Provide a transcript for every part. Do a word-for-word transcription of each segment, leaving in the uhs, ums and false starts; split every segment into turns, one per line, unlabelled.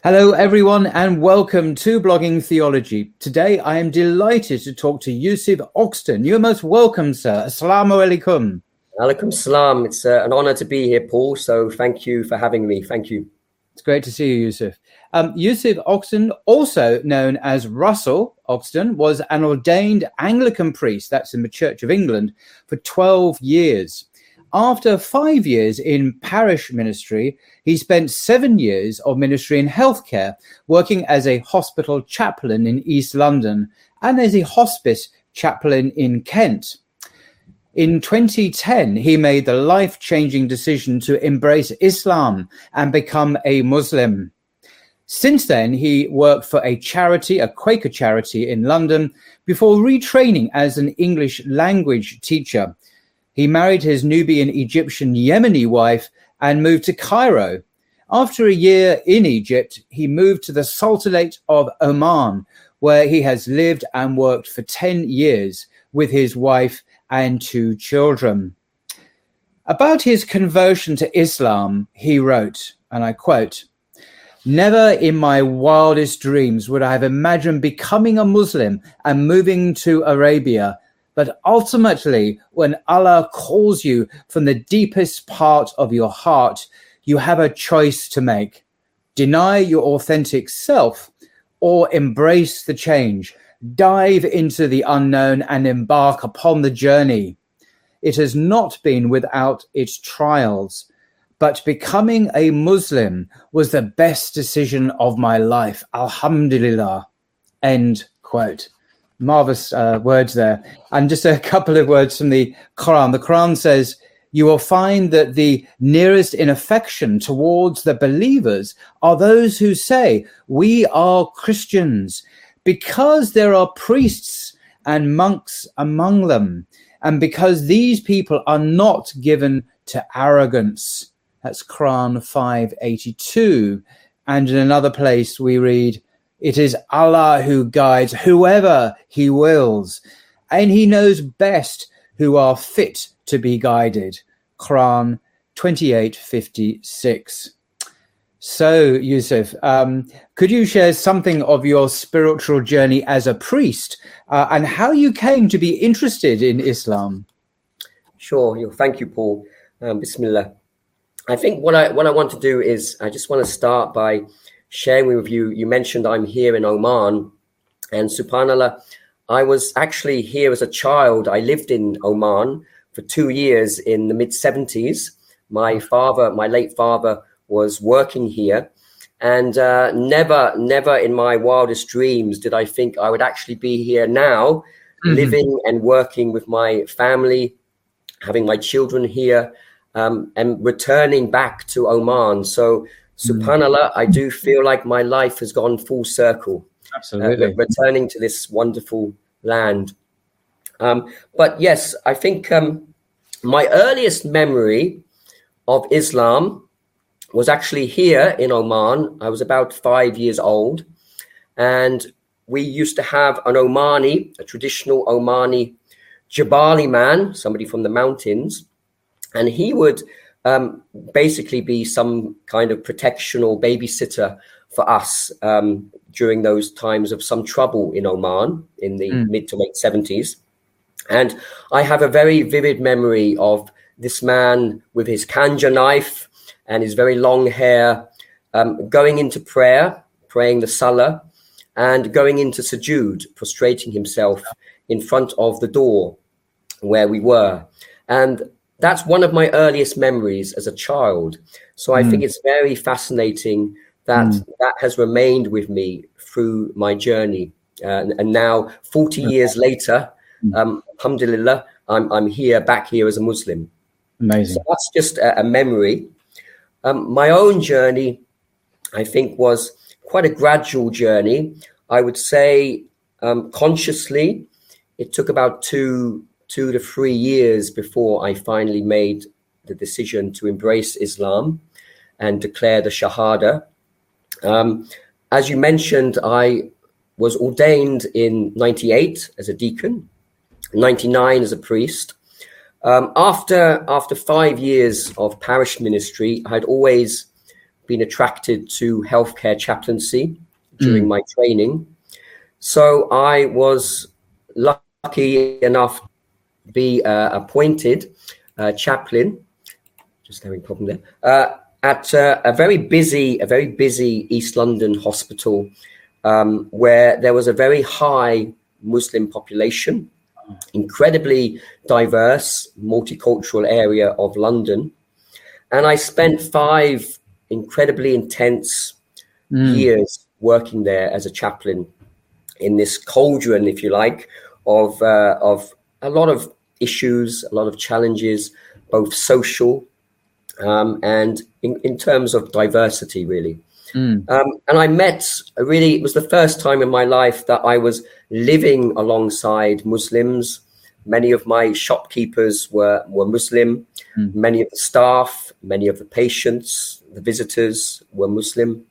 Hello, everyone, and welcome to Blogging Theology. Today, I am delighted to talk to Yusuf Oxton. You're most welcome, sir. Assalamu alaikum.
Alaikum salam. It's uh, an honor to be here, Paul. So thank you for having me. Thank you.
It's great to see you, Yusuf. Um, Yusuf Oxton, also known as Russell Oxton, was an ordained Anglican priest, that's in the Church of England, for twelve years. After five years in parish ministry, he spent seven years of ministry in healthcare, working as a hospital chaplain in East London and as a hospice chaplain in Kent. In twenty ten, he made the life-changing decision to embrace Islam and become a Muslim. Since then, he worked for a charity, a Quaker charity in London, before retraining as an English language teacher. He married his Nubian Egyptian Yemeni wife and moved to Cairo. After a year in Egypt, he moved to the Sultanate of Oman, where he has lived and worked for ten years with his wife and two children. About his conversion to Islam, he wrote, and I quote, "Never in my wildest dreams would I have imagined becoming a Muslim and moving to Arabia. But ultimately, when Allah calls you from the deepest part of your heart, you have a choice to make. Deny your authentic self or embrace the change. Dive into the unknown and embark upon the journey. It has not been without its trials, but becoming a Muslim was the best decision of my life. Alhamdulillah." End quote. Marvelous uh, words there. And just a couple of words from the Quran. The Quran says, "You will find that the nearest in affection towards the believers are those who say, 'We are Christians,' because there are priests and monks among them, and because these people are not given to arrogance." That's Quran five eighty-two. And in another place we read, "It is Allah who guides whoever he wills, and he knows best who are fit to be guided." Quran twenty-eight fifty-six. So, Yusuf, um, could you share something of your spiritual journey as a priest uh, and how you came to be interested in Islam?
Sure. Thank you, Paul. Um, Bismillah. I think what I what I want to do is I just want to start by sharing with you. You mentioned I'm here in Oman, and subhanAllah, I was actually here as a child. I lived in Oman for two years in the mid seventies. My father, my late father, was working here, and uh, never, never in my wildest dreams did I think I would actually be here now, mm-hmm. living and working with my family, having my children here, um, and returning back to Oman. So, subhanAllah, I do feel like my life has gone full circle.
Absolutely.
Uh, returning to this wonderful land. Um, but yes, I think um, my earliest memory of Islam was actually here in Oman. I was about five years old, and we used to have an Omani, a traditional Omani Jabali man, somebody from the mountains, and he would um, basically be some kind of protection or babysitter for us um, during those times of some trouble in Oman in the mm. mid to late seventies. And I have a very vivid memory of this man with his kanja knife and his very long hair, um, going into prayer, praying the salah, and going into sujood, prostrating himself in front of the door where we were. And that's one of my earliest memories as a child. So I mm. think it's very fascinating that mm. that has remained with me through my journey. Uh, and, and now, forty years later, um, alhamdulillah, I'm, I'm here, back here as a Muslim.
Amazing.
So that's just a, a memory. Um, my own journey, I think, was quite a gradual journey. I would say um, consciously, it took about two, two to three years before I finally made the decision to embrace Islam and declare the Shahada. Um, as you mentioned, I was ordained in ninety-eight as a deacon, ninety-nine as a priest. Um, after after five years of parish ministry, I'd always been attracted to healthcare chaplaincy during mm. my training. So I was lucky enough to be uh, appointed uh, chaplain, just having a problem there, uh, at uh, a very busy, a very busy East London hospital um, where there was a very high Muslim population, incredibly diverse, multicultural area of London. And I spent five incredibly intense mm. years working there as a chaplain in this cauldron, if you like, of uh, of a lot of issues, a lot of challenges, both social um, and in, in terms of diversity, really. Mm. Um, and I met, really, it was the first time in my life that I was living alongside Muslims. Many of my shopkeepers were, were Muslim. Mm. Many of the staff, many of the patients, the visitors were Muslim.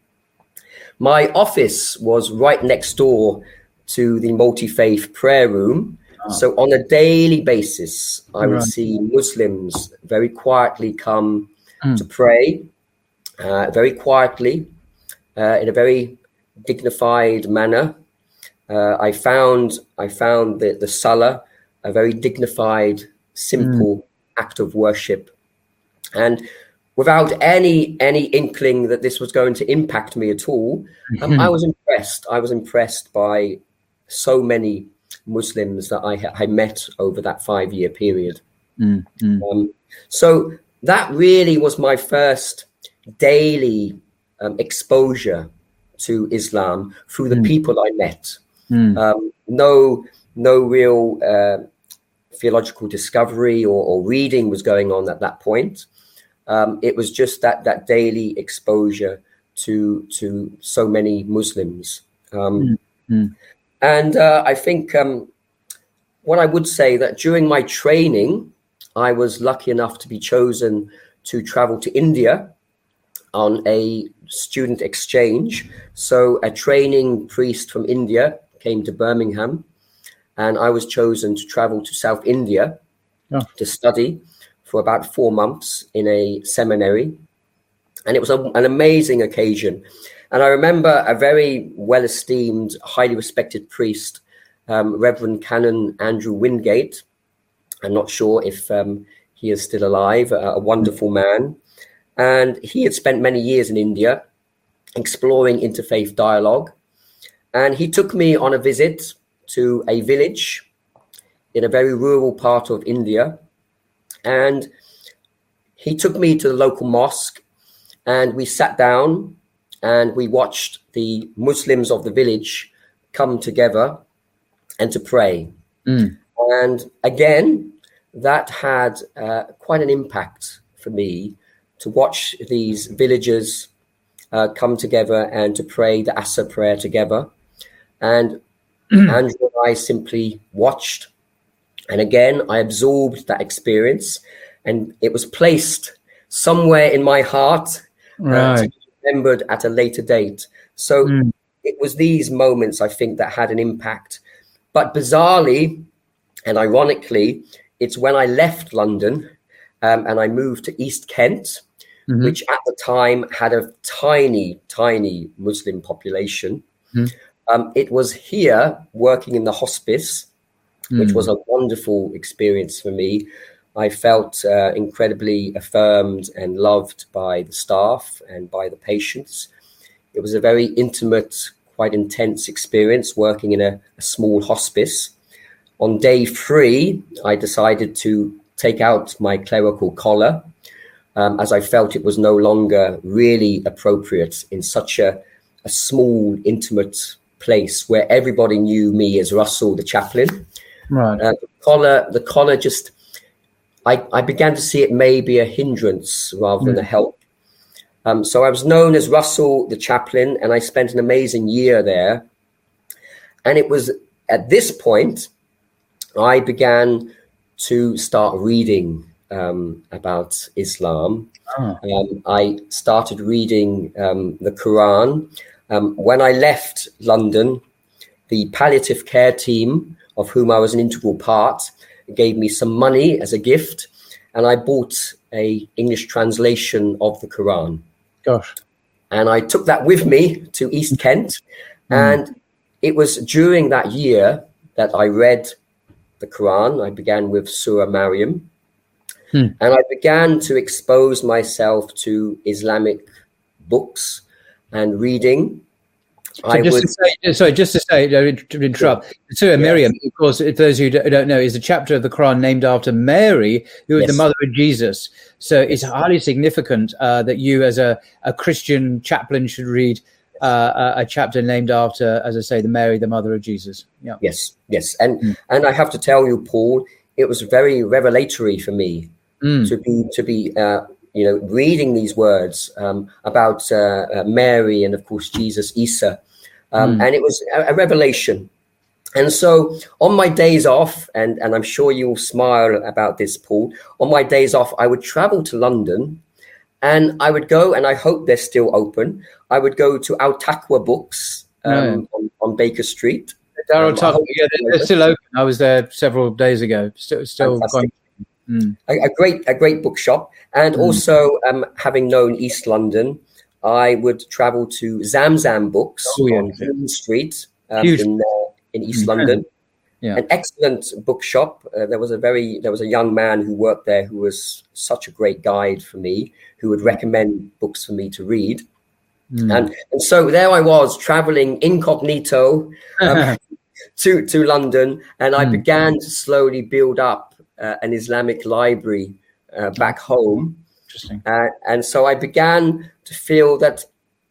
My office was right next door to the multi-faith prayer room. Oh. So on a daily basis, I would right. see Muslims very quietly come mm. to pray, uh, very quietly, uh, in a very dignified manner. Uh, I found I found the, the Salah a very dignified, simple mm. act of worship. And without any any inkling that this was going to impact me at all, um, I was impressed. I was impressed by so many Muslims that I, I met over that five-year period. Mm, mm. Um, so that really was my first daily um, exposure to Islam through the mm. people I met. Mm. Um, no, no real uh, theological discovery or, or reading was going on at that point. Um, it was just that that daily exposure to to so many Muslims. Um, mm. And uh, I think um, what I would say that during my training, I was lucky enough to be chosen to travel to India on a student exchange. So a training priest from India came to Birmingham, and I was chosen to travel to South India oh. to study for about four months in a seminary. And it was a, an amazing occasion. And I remember a very well-esteemed, highly respected priest, um, Reverend Canon Andrew Wingate. I'm not sure if um, he is still alive, a, a wonderful man. And he had spent many years in India exploring interfaith dialogue. And he took me on a visit to a village in a very rural part of India. And he took me to the local mosque, and we sat down and we watched the Muslims of the village come together and to pray. Mm. And again, that had uh, quite an impact for me to watch these villagers uh, come together and to pray the Asr prayer together. And Andrew and I simply watched. And again, I absorbed that experience, and it was placed somewhere in my heart right. uh, to be remembered at a later date. So mm. it was these moments, I think, that had an impact. But bizarrely and ironically, it's when I left London um, and I moved to East Kent, mm-hmm. which at the time had a tiny, tiny Muslim population. Mm. Um, it was here working in the hospice, mm. which was a wonderful experience for me. I felt uh, incredibly affirmed and loved by the staff and by the patients. It was a very intimate, quite intense experience working in a, a small hospice. On day three, I decided to take out my clerical collar um, as I felt it was no longer really appropriate in such a, a small, intimate place where everybody knew me as Russell, the chaplain. Right. Uh, the collar, the collar just, I, I began to see it may be a hindrance rather mm. than a help. Um, so I was known as Russell, the chaplain, and I spent an amazing year there. And it was at this point, I began to start reading um, about Islam. Oh. Um, I started reading um, the Quran. Um, when I left London, the palliative care team, of whom I was an integral part, gave me some money as a gift, and I bought a English translation of the Quran.
Gosh.
And I took that with me to East Kent. Mm. And it was during that year that I read the Quran. I began with Surah Maryam. Hmm. And I began to expose myself to Islamic books and reading.
So I just would, to say, sorry, just to say, to interrupt, yeah. Surah Maryam, yes. Of course, for those who don't know, is a chapter of the Quran named after Mary, who is yes. the mother of Jesus. So it's highly significant uh, that you, as a, a Christian chaplain, should read uh, a, a chapter named after, as I say, the Mary, the mother of Jesus. Yeah.
Yes, yes. And mm. and I have to tell you, Paul, it was very revelatory for me mm. to be, to be uh, you know, reading these words um, about uh, uh, Mary and, of course, Jesus, Isa. Um, mm. And it was a, a revelation. And so on my days off, and, and I'm sure you'll smile about this, Paul, on my days off, I would travel to London and I would go, and I hope they're still open, I would go to Al Taqwa Books um, mm. on, on Baker Street.
Um, Taqwa, yeah, they're, they're still open. I was there several days ago. Still, still going. Mm. A,
a great, a great bookshop. And mm. also, um, having known East London, I would travel to Zamzam Books oh, yeah. on Hume Street um, in, uh, in East mm. London. Yeah. An excellent bookshop. Uh, there was a very, there was a young man who worked there who was such a great guide for me, who would recommend books for me to read. Mm. And and so there I was traveling incognito um, to to London, and I mm. began to slowly build up uh, an Islamic library uh, back home.
Interesting.
Uh, and so I began to feel that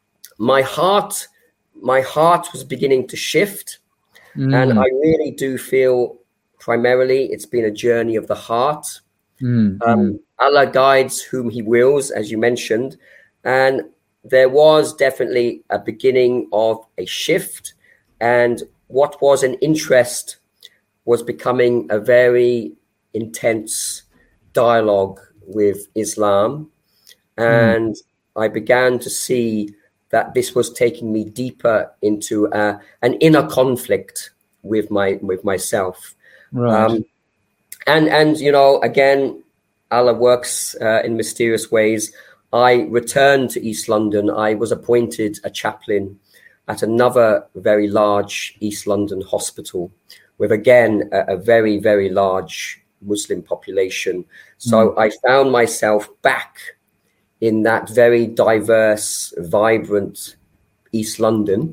my heart, my heart was beginning to shift. Mm. And I really do feel primarily it's been a journey of the heart. Mm. Um, Allah guides whom he wills, as you mentioned. And there was definitely a beginning of a shift. And what was an interest was becoming a very intense dialogue with Islam. And mm. I began to see that this was taking me deeper into uh, an inner conflict with my with myself.
Right. Um,
and, and, you know, again, Allah works uh, in mysterious ways. I returned to East London. I was appointed a chaplain at another very large East London hospital with, again, a, a very, very large Muslim population. So mm. I found myself back in that very diverse, vibrant East London.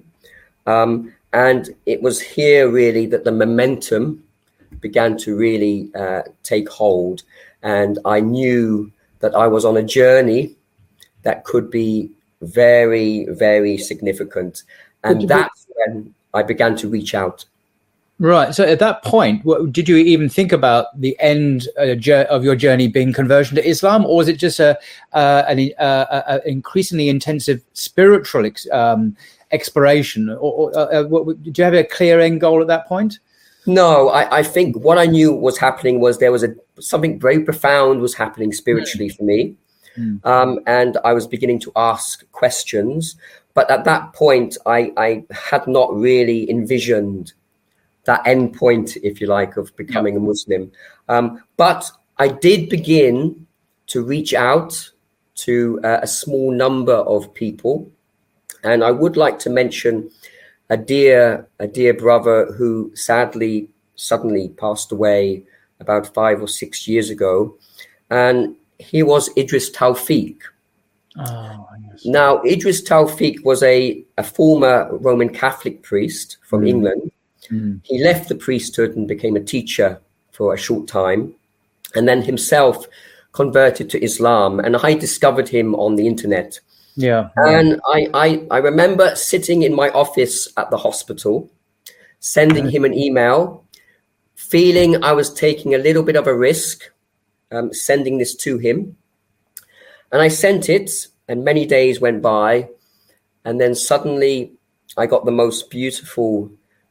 Um, and it was here really that the momentum began to really uh, take hold. And I knew that I was on a journey that could be very, very significant. And that's when I began to reach out.
Right. So at that point, what, did you even think about the end uh, of your journey being conversion to Islam, or was it just a, uh, an uh, a increasingly intensive spiritual ex, um, exploration? Or, or uh, what, did you have a clear end goal at that point?
No, I, I think what I knew was happening was there was a something very profound was happening spiritually mm. for me, mm. um, and I was beginning to ask questions. But at that point, I, I had not really envisioned that end point, if you like, of becoming yeah. a Muslim. Um, but I did begin to reach out to uh, a small number of people. And I would like to mention a dear, a dear brother who sadly suddenly passed away about five or six years ago. And he was Idris Tawfiq.
Oh, yes.
Now, Idris Tawfiq was a, a former Roman Catholic priest from mm. England. Mm. He left the priesthood and became a teacher for a short time, and then himself converted to Islam. And I discovered him on the internet.
Yeah.
And I, I, I remember sitting in my office at the hospital, sending mm. him an email, feeling I was taking a little bit of a risk, um, sending this to him. And I sent it, and many days went by. And then suddenly I got the most beautiful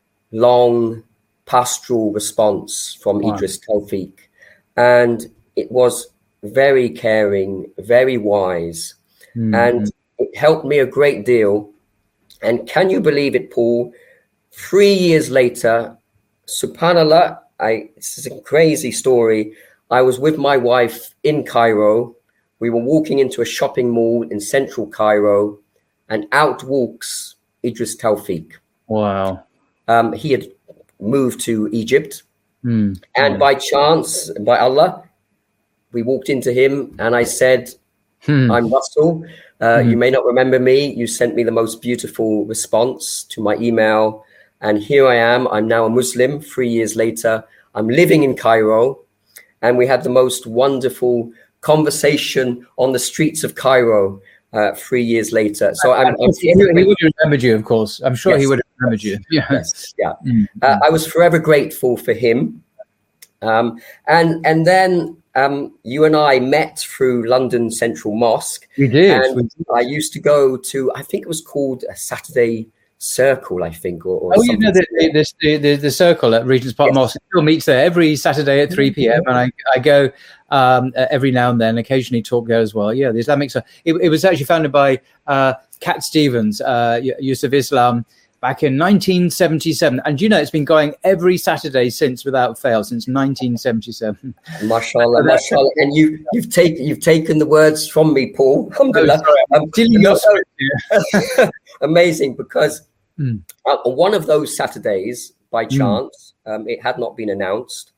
long pastoral response from wow. Idris Tawfiq, and it was very caring, very wise, mm-hmm. and it helped me a great deal. And can you believe it, Paul? Three years later, subhanallah, I this is a crazy story. I was with my wife in Cairo. We were walking into a shopping mall in central Cairo, and out walks Idris Tawfiq.
Wow.
Um, he had moved to Egypt,
mm.
and
yeah.
by chance, by Allah, we walked into him, and I said,
hmm.
I'm Russell. Uh,
hmm.
You may not remember me. You sent me the most beautiful response to my email. And here I am. I'm now a Muslim. Three years later, I'm living in Cairo. And we had the most wonderful conversation on the streets of Cairo uh, three years later. So I'm, I'm
he, he would have remembered you, of course. I'm sure yes, he would have remembered
yes,
you. Yeah.
Yes, yeah.
Mm-hmm.
Uh, I was forever grateful for him. Um, and and then um, you and I met through London Central Mosque.
We did.
And
we did.
I used to go to, I think it was called a Saturday Circle, I think, or, or
oh,
something.
you know the the, the the the circle at Regent's Park yes. Mosque still meets there every Saturday at three p.m. and I I go um, every now and then, occasionally talk there as well. Yeah, the Islamic Circle. It, it was actually founded by uh, Cat Stevens, uh, Yusuf Islam, back in nineteen seventy-seven, and you know it's been going every Saturday since, without fail, since nineteen seventy-seven.
Mashallah, mashallah, and you you've taken you've taken the words from me, Paul. Alhamdulillah.
Oh, um, no,
no, amazing, because
mm.
uh, one of those Saturdays, by chance, mm. um, it had not been announced.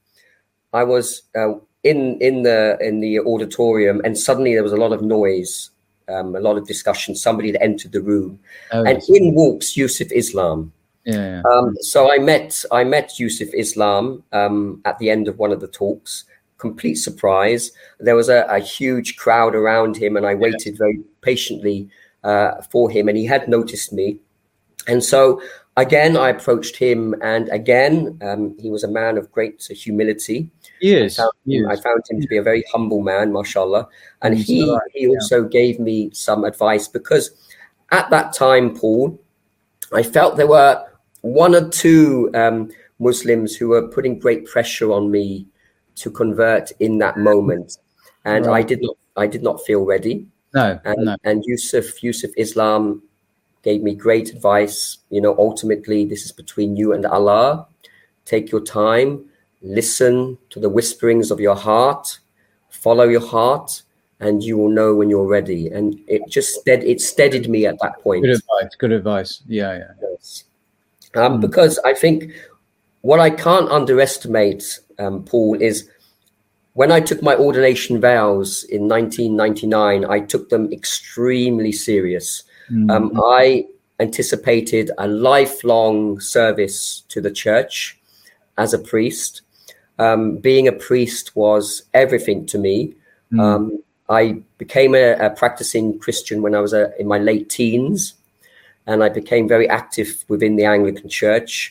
I was uh, in in the in the auditorium, and suddenly there was a lot of noise. Um, a lot of discussion. Somebody had entered the room,
oh,
and
yes.
in walks Yusuf Islam.
Yeah, yeah.
Um, so I met I met Yusuf Islam um, at the end of one of the talks. Complete surprise. There was a, a huge crowd around him, and I waited yeah. very patiently uh, for him, and he had noticed me. And so again, I approached him, and again, um, he was a man of great humility.
Yes,
I found, him, I found him to be a very humble man, mashallah. And
mm,
he
right.
he also yeah. gave me some advice, because at that time, Paul, I felt there were one or two um, Muslims who were putting great pressure on me to convert in that moment, and right. I did not I did not feel ready.
No,
and,
no.
and Yusuf Yusuf Islam gave me great advice. You know, ultimately, this is between you and Allah. Take your time. Listen to the whisperings of your heart, follow your heart, and you will know when you're ready. And it just stead, it steadied me at that point.
Good advice. Good advice. Yeah, yeah.
Yes. Um, mm. Because I think what I can't underestimate, um, Paul, is when I took my ordination vows in nineteen ninety-nine, I took them extremely serious. Mm. Um, I anticipated a lifelong service to the church as a priest. Um, being a priest was everything to me. Mm. Um, I became a, a practicing Christian when I was a, in my late teens, and I became very active within the Anglican Church.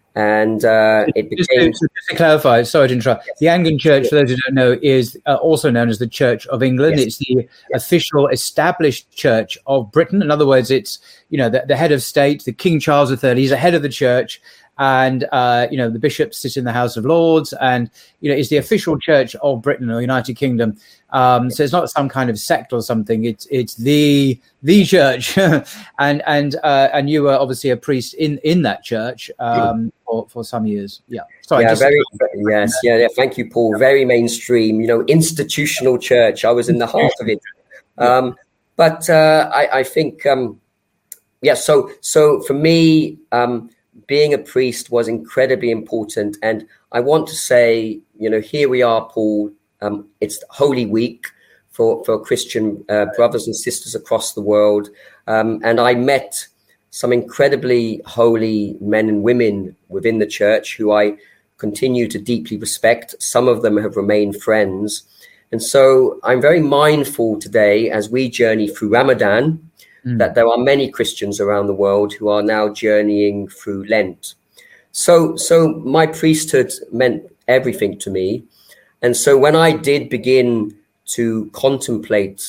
And uh, it
just
became...
To, just to clarify, sorry to interrupt, yes. The Anglican Church, yes. for those who don't know, is uh, also known as the Church of England. Yes. It's the yes. official established church of Britain. In other words, it's, you know, the, the head of state, the King Charles the Third, he's the head of the church. And, uh, you know, the bishops sit in the House of Lords, and, you know, it's the official church of Britain or United Kingdom. Um, so it's not some kind of sect or something. It's it's the the church. and and uh, and you were obviously a priest in, in that church um, for, for some years. Yeah. Sorry.
Yeah,
just
very, yes. Yeah, yeah. Thank you, Paul. Very mainstream, you know, institutional church. I was in the heart of it. Um, but uh, I, I think, um, yeah, so so for me, um, being a priest was incredibly important. And I want to say, you know, here we are, Paul. Um, it's Holy Week for, for Christian uh, brothers and sisters across the world. Um, and I met some incredibly holy men and women within the church who I continue to deeply respect. Some of them have remained friends. And so I'm very mindful today, as we journey through Ramadan, Mm. that there are many Christians around the world who are now journeying through Lent. So, so my priesthood meant everything to me. And so when I did begin to contemplate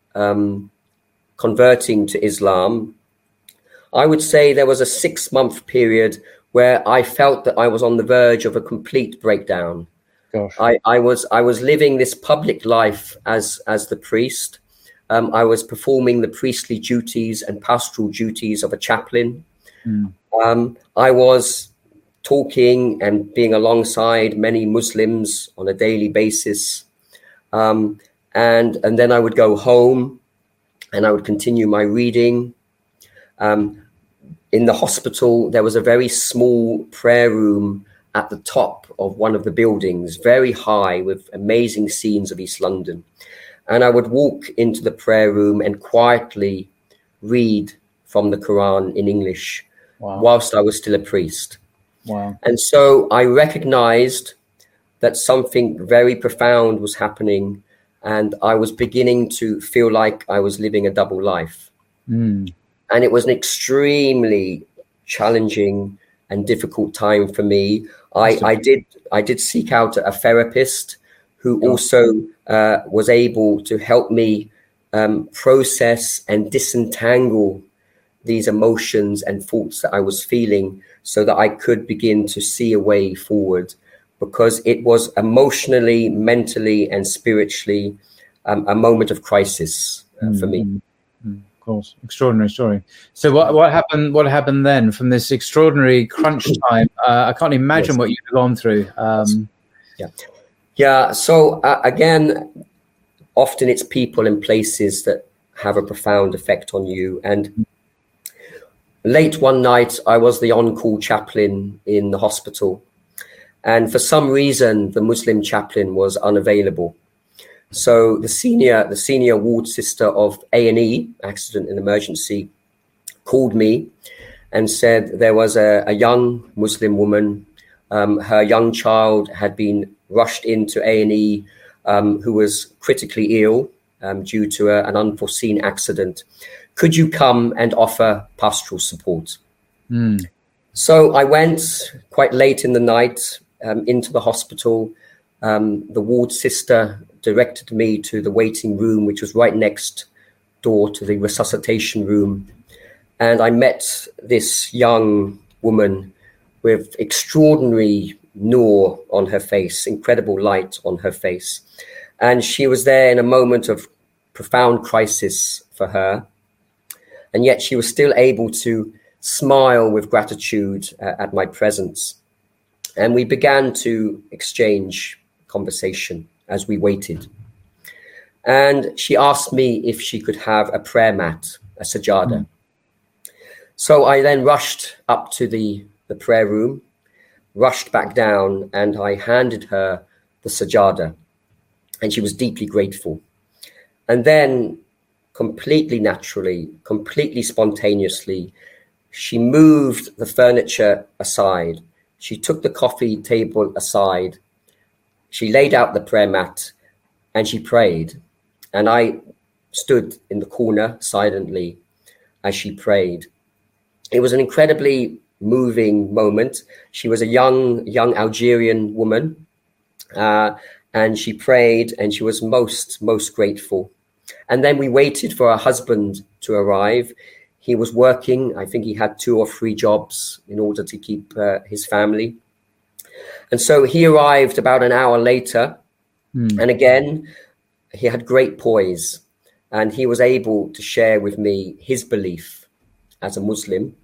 um, converting to Islam, I would say there was a six-month period where I felt that I was on the verge of a complete breakdown. Gosh. I, I was I was living this public life as as the priest. Um, I was performing the priestly duties and pastoral duties of a chaplain. Mm. Um, I was talking and being alongside many Muslims on a daily basis. Um, and, and then I would go home and I would continue my reading. Um, in the hospital, there was a very small prayer room at the top of one of the buildings, very high, with amazing scenes of East London. And I would walk into the prayer room and quietly read from the Quran in English, wow, whilst I was still a priest.
Wow.
And so I recognized that something very profound was happening, and I was beginning to feel like I was living a double life.
Mm.
And it was an extremely challenging and difficult time for me. I, I did I did seek out a therapist who also uh, was able to help me um, process and disentangle these emotions and thoughts that I was feeling, so that I could begin to see a way forward, because it was emotionally, mentally, and spiritually um, a moment of crisis uh, mm-hmm. for me.
Mm-hmm. Of course, extraordinary story. So what what happened? What happened then from this extraordinary crunch time? Uh, I can't imagine yes. what you've gone through. Um,
yeah, yeah. So uh, again, often it's people and places that have a profound effect on you. And late one night, I was the on-call chaplain in the hospital, and for some reason, the Muslim chaplain was unavailable. So the senior, the senior ward sister of A and E, accident and emergency, called me and said there was a, a young Muslim woman. Um, her young child had been rushed into A and E, um, who was critically ill um, due to a, an unforeseen accident. Could you come and offer pastoral support?
Mm.
So I went quite late in the night um, into the hospital. Um, the ward sister directed me to the waiting room, which was right next door to the resuscitation room. And I met this young woman with extraordinary nur on her face, incredible light on her face. And she was there in a moment of profound crisis for her. And yet she was still able to smile with gratitude uh, at my presence. And we began to exchange conversation as we waited. And she asked me if she could have a prayer mat, a sajada. Mm. So I then rushed up to the, the prayer room, rushed back down, and I handed her the sajada. And she was deeply grateful. And then completely naturally, completely spontaneously, she moved the furniture aside. She took the coffee table aside. She laid out the prayer mat and she prayed. And I stood in the corner silently as she prayed. It was an incredibly moving moment. She was a young, young Algerian woman. Uh, and she prayed and she was most, most grateful. And then we waited for her husband to arrive. He was working. I think he had two or three jobs in order to keep uh, his family. And so he arrived about an hour later. Mm. And again, he had great poise. And he was able to share with me his belief as a Muslim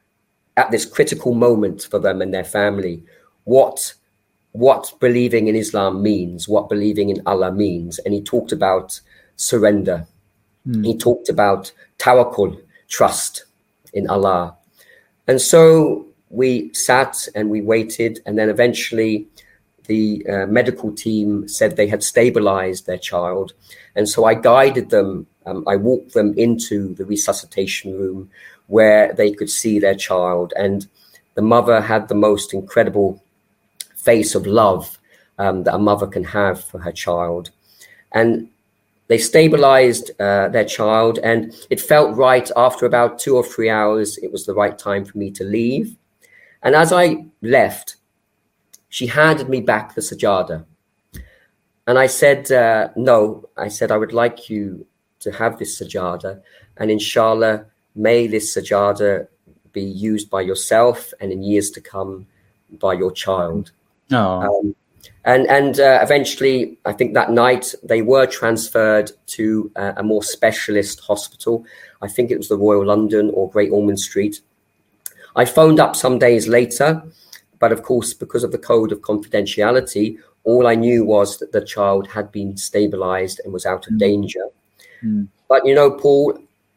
at this critical moment for them and their family, what, what believing in Islam means, what believing in Allah means. And he talked about surrender. Mm. He talked about tawakkul, trust in Allah. And so we sat and we waited, and then eventually the uh, medical team said they had stabilized their child. And so I guided them, um, I walked them into the resuscitation room where they could see their child. And the mother had the most incredible face of love um, that a mother can have for her child. And they stabilized uh, their child, and it felt right after about two or three hours. It was the right time for me to leave. And as I left, she handed me back the sajada. And I said, uh, no, I said, I would like you to have this sajada. And inshallah, may this sajada be used by yourself and in years to come by your child.
Oh.
Um, And and uh, eventually, I think that night, they were transferred to uh, a more specialist hospital. I think it was the Royal London or Great Ormond Street. I phoned up some days later, but of course, because of the code of confidentiality, all I knew was that the child had been stabilized and was out of mm. danger.
Mm.
But, you know, Paul,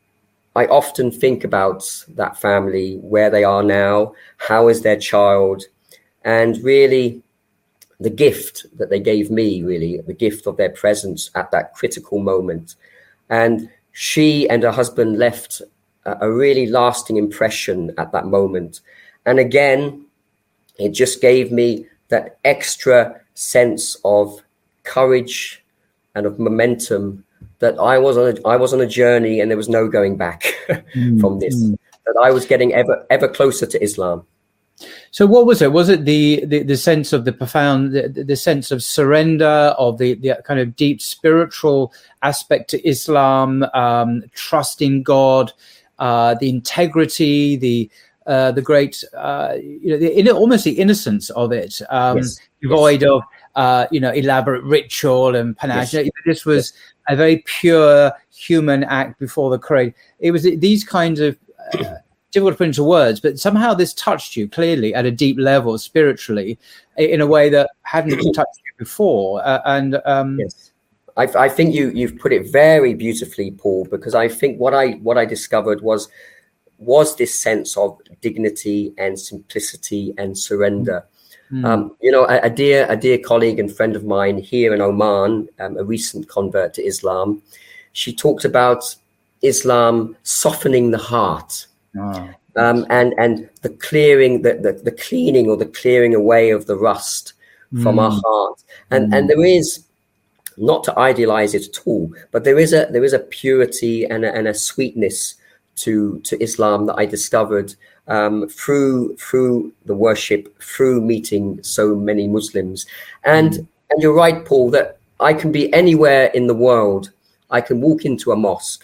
I often think about that family, where they are now, how is their child, and really the gift that they gave me, really, the gift of their presence at that critical moment. And she and her husband left a, a really lasting impression at that moment. And again, it just gave me that extra sense of courage and of momentum that I was on a, I was on a journey and there was no going back mm, from this, mm. that I was getting ever, ever closer to Islam.
So what was it? Was it the, the, the sense of the profound, the, the sense of surrender, of the, the kind of deep spiritual aspect to Islam, um, trusting God, uh, the integrity, the uh, the great, uh, you know, the, almost the innocence of it, um, yes. devoid yes. of, uh, you know, elaborate ritual and panache. Yes. This was yes. a very pure human act before the Creator. It was these kinds of... Uh, difficult to put into words, but somehow this touched you clearly at a deep level spiritually in a way that hadn't touched you before. Uh, and um,
yes, I, I think you you've put it very beautifully, Paul, because I think what I what I discovered was was this sense of dignity and simplicity and surrender. Mm. Um, you know, a, a dear a dear colleague and friend of mine here in Oman, um, a recent convert to Islam, she talked about Islam softening the heart. Oh. Um, and and the clearing, the, the the cleaning or the clearing away of the rust mm. from our heart, and mm. and there is, not to idealize it at all, but there is a there is a purity and a, and a sweetness to to Islam that I discovered um, through through the worship, through meeting so many Muslims, and mm. and you're right, Paul, that I can be anywhere in the world. I can walk into a mosque.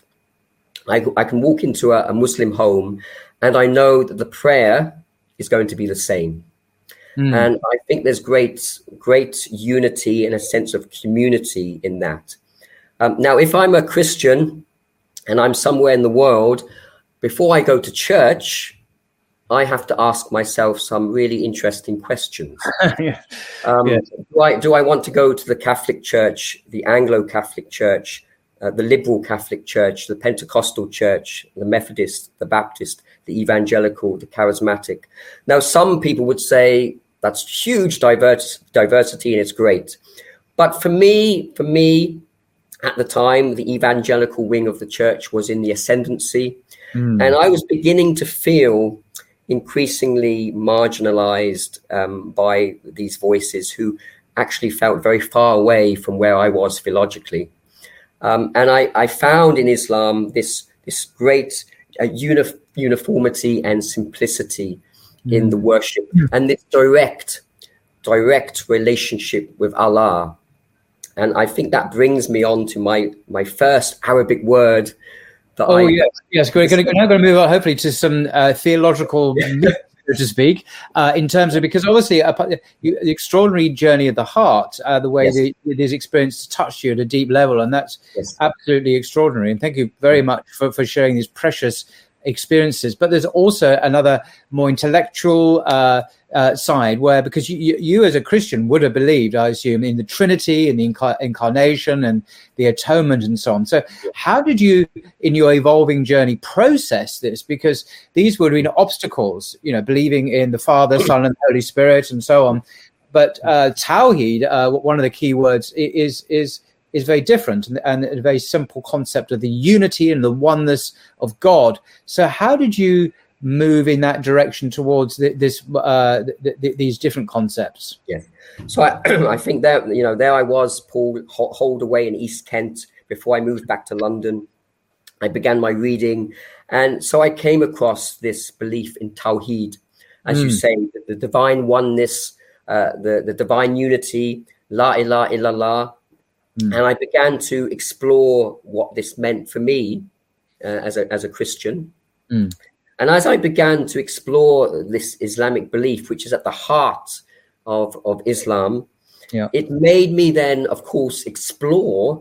I, I can walk into a, a Muslim home and I know that the prayer is going to be the same. Mm. And I think there's great, great unity and a sense of community in that. Um, now, if I'm a Christian and I'm somewhere in the world, before I go to church, I have to ask myself some really interesting questions. yeah. Um, yeah. Do I, do I want to go to the Catholic Church, the Anglo-Catholic Church, Uh, the liberal Catholic Church, the Pentecostal Church, the Methodist, the Baptist, the Evangelical, the Charismatic? Now, some people would say that's huge diverse, diversity and it's great. But for me, for me, at the time, the Evangelical wing of the church was in the ascendancy. Mm. And I was beginning to feel increasingly marginalized um, by these voices who actually felt very far away from where I was theologically. Um, and I, I found in Islam this this great uh, uni- uniformity and simplicity mm. in the worship and this direct, direct relationship with Allah. And I think that brings me on to my, my first Arabic word. That
oh,
I,
yes, yes. We're going to, now going to move on, hopefully, to some uh, theological so to speak, uh, in terms of, because obviously uh, the extraordinary journey of the heart, uh, the way yes. the, this experience touched you at a deep level, and that's yes. absolutely extraordinary. And thank you very much for, for sharing these precious experiences. But there's also another more intellectual uh, uh, side where, because you, you, you as a Christian would have believed, I assume, in the Trinity and the incar- incarnation and the atonement and so on. So how did you, in your evolving journey, process this? Because these would have been obstacles, you know, believing in the Father, Son, and Holy Spirit and so on. But uh, Tawheed, uh, one of the key words, is is is very different and, and a very simple concept of the unity and the oneness of God. So how did you move in that direction towards the, this uh, the, the, these different concepts?
Yeah. So I, I think that, you know, there I was, Paul, holed away in East Kent before I moved back to London. I began my reading. And so I came across this belief in Tawheed, as mm. you say, the, the divine oneness, uh, the, the divine unity, La ilaha illallah. Mm. And I began to explore what this meant for me uh, as a as a Christian. Mm. And as I began to explore this Islamic belief, which is at the heart of, of Islam, yeah. it made me then, of course, explore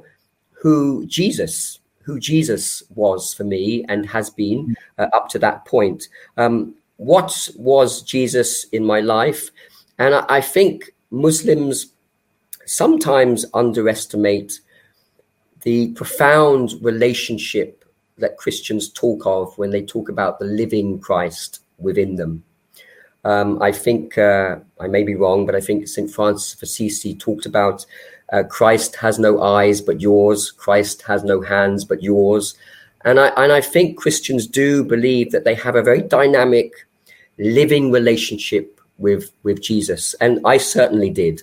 who Jesus, who Jesus was for me and has been uh, up to that point. Um, what was Jesus in my life? And I, I think Muslims sometimes underestimate the profound relationship that Christians talk of when they talk about the living Christ within them. Um, I think, uh, I may be wrong, but I think Saint Francis of Assisi talked about uh, Christ has no eyes but yours, Christ has no hands but yours. And I, and I think Christians do believe that they have a very dynamic, living relationship with, with Jesus. And I certainly did.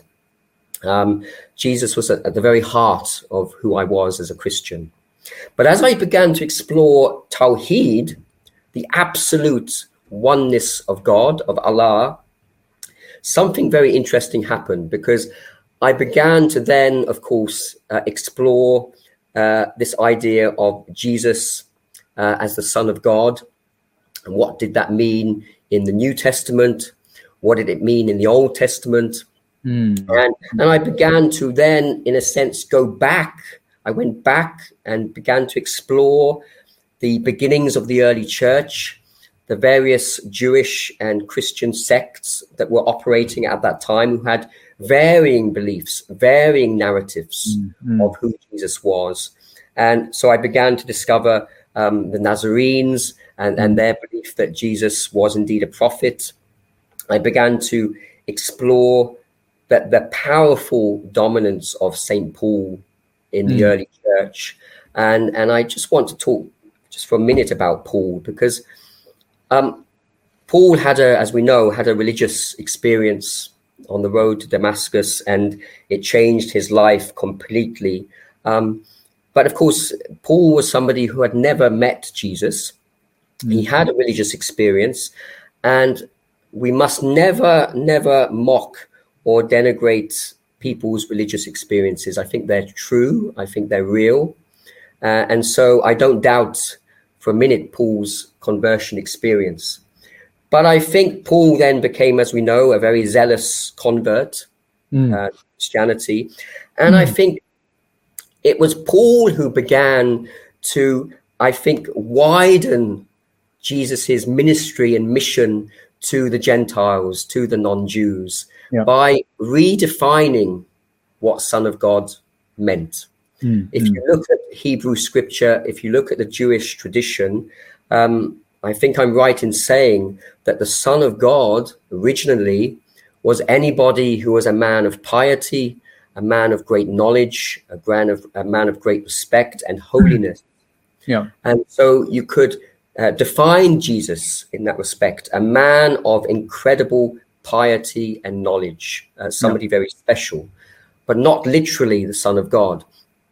Um, Jesus was at, at the very heart of who I was as a Christian. But as I began to explore Tawheed, the absolute oneness of God, of Allah, something very interesting happened, because I began to then, of course, uh, explore uh, this idea of Jesus uh, as the Son of God. And what did that mean in the New Testament? What did it mean in the Old Testament? Mm. And, and I began to then, in a sense, go back. I went back and began to explore the beginnings of the early church, the various Jewish and Christian sects that were operating at that time, who had varying beliefs, varying narratives mm-hmm. of who Jesus was. And so I began to discover um, the Nazarenes and, and their belief that Jesus was indeed a prophet. I began to explore that the powerful dominance of Saint Paul in the mm. early church. And, and I just want to talk just for a minute about Paul, because Um, Paul had a, as we know, had a religious experience on the road to Damascus, and it changed his life completely. Um, but of course, Paul was somebody who had never met Jesus. Mm. He had a religious experience, and we must never, never mock or denigrate people's religious experiences. I think they're true. I think they're real. Uh, and so I don't doubt for a minute Paul's conversion experience. But I think Paul then became, as we know, a very zealous convert mm. uh, to Christianity. And mm. I think it was Paul who began to, I think, widen Jesus's ministry and mission to the Gentiles, to the non-Jews, yeah. by redefining what Son of God meant. Mm. If you look at Hebrew scripture, if you look at the Jewish tradition, um, I think I'm right in saying that the Son of God originally was anybody who was a man of piety, a man of great knowledge, a man of, a man of great respect and holiness.
Yeah.
And so you could uh, define Jesus in that respect, a man of incredible piety and knowledge, uh, somebody yeah. very special, but not literally the Son of God.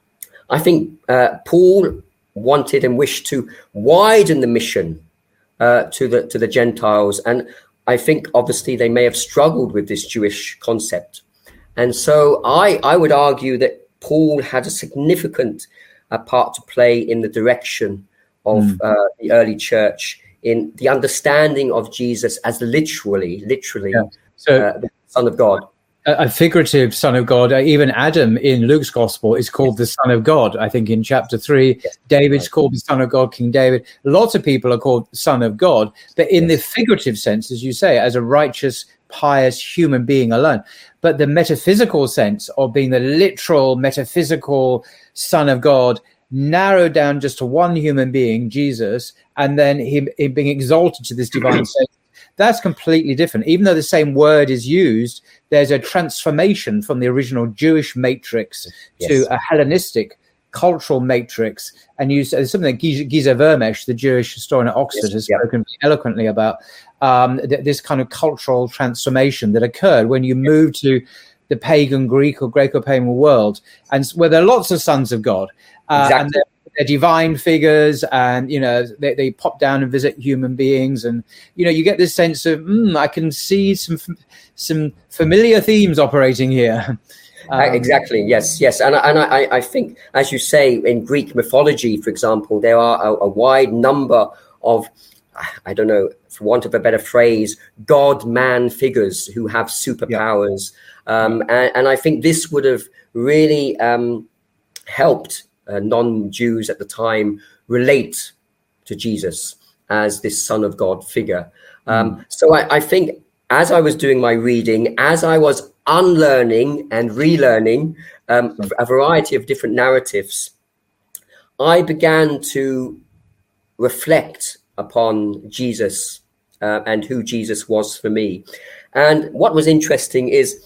I think uh, Paul wanted and wished to widen the mission uh, to the to the Gentiles, and I think obviously they may have struggled with this Jewish concept, and so I I would argue that Paul had a significant uh, part to play in the direction of mm. uh, the early church in the understanding of Jesus as literally, literally
yeah. so,
uh, the Son of God.
A figurative Son of God. Even Adam in Luke's Gospel is called the Son of God. I think in chapter three, yes. David's right. called the Son of God, King David. Lots of people are called Son of God, but in yes. the figurative sense, as you say, as a righteous, pious human being alone. But the metaphysical sense of being the literal, metaphysical Son of God, narrowed down just to one human being, Jesus, and then him, him being exalted to this divine state. That's completely different. Even though the same word is used, there's a transformation from the original Jewish matrix yes. to a Hellenistic cultural matrix. And you, there's something that Giza Vermesh, the Jewish historian at Oxford, yes. has yeah. spoken eloquently about, um, th- this kind of cultural transformation that occurred when you move to the pagan Greek or Greco-pagan world, and where there are lots of sons of God. Uh,
exactly.
And they're, they're divine figures, and, you know, they, they pop down and visit human beings. And, you know, you get this sense of, mm, I can see some some familiar themes operating here. Um,
exactly. Yes. Yes. And, and I, I think, as you say, in Greek mythology, for example, there are a, a wide number of, I don't know, for want of a better phrase, God-man figures who have superpowers. Yeah. Um, and, and I think this would have really um, helped uh, non-Jews at the time relate to Jesus as this Son of God figure. Um, mm. So I, I think as I was doing my reading, as I was unlearning and relearning um, a variety of different narratives, I began to reflect upon Jesus uh, and who Jesus was for me. And what was interesting is,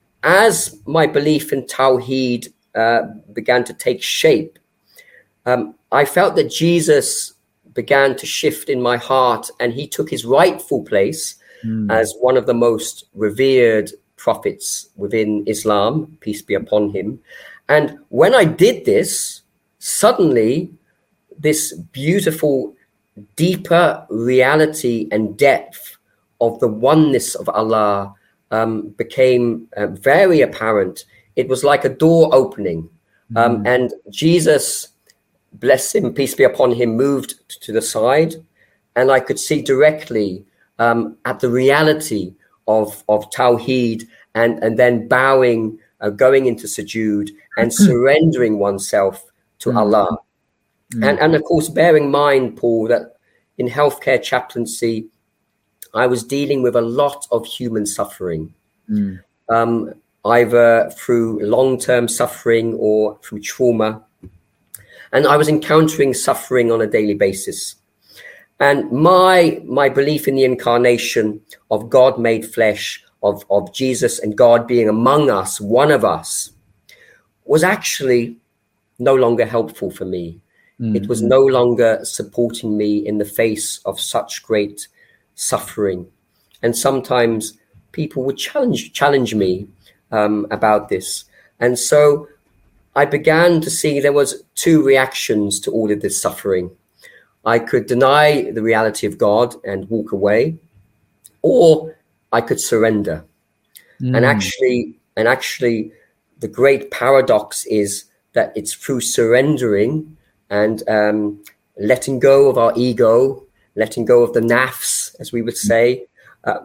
as my belief in Tawheed uh, began to take shape, um, I felt that Jesus began to shift in my heart, and he took his rightful place mm. as one of the most revered prophets within Islam, peace be upon him. And when I did this, suddenly this beautiful, deeper reality and depth of the oneness of Allah um, became uh, very apparent. It was like a door opening. Um, mm. And Jesus, bless him, peace be upon him, moved to the side, and I could see directly um, at the reality of, of Tawheed, and, and then bowing, uh, going into sujood and surrendering oneself to mm. Allah. Mm. And, and of course, bear in mind, Paul, that in healthcare chaplaincy, I was dealing with a lot of human suffering, mm. um, either through long-term suffering or through trauma. And I was encountering suffering on a daily basis. And my my belief in the incarnation of God made flesh, of, of Jesus and God being among us, one of us, was actually no longer helpful for me. Mm-hmm. It was no longer supporting me in the face of such great suffering. And sometimes people would challenge challenge me um, about this. And so I began to see there was two reactions to all of this suffering. I could deny the reality of God and walk away, or I could surrender. Mm. And actually, and actually, the great paradox is that it's through surrendering and um, letting go of our ego, letting go of the nafs, as we would say, uh,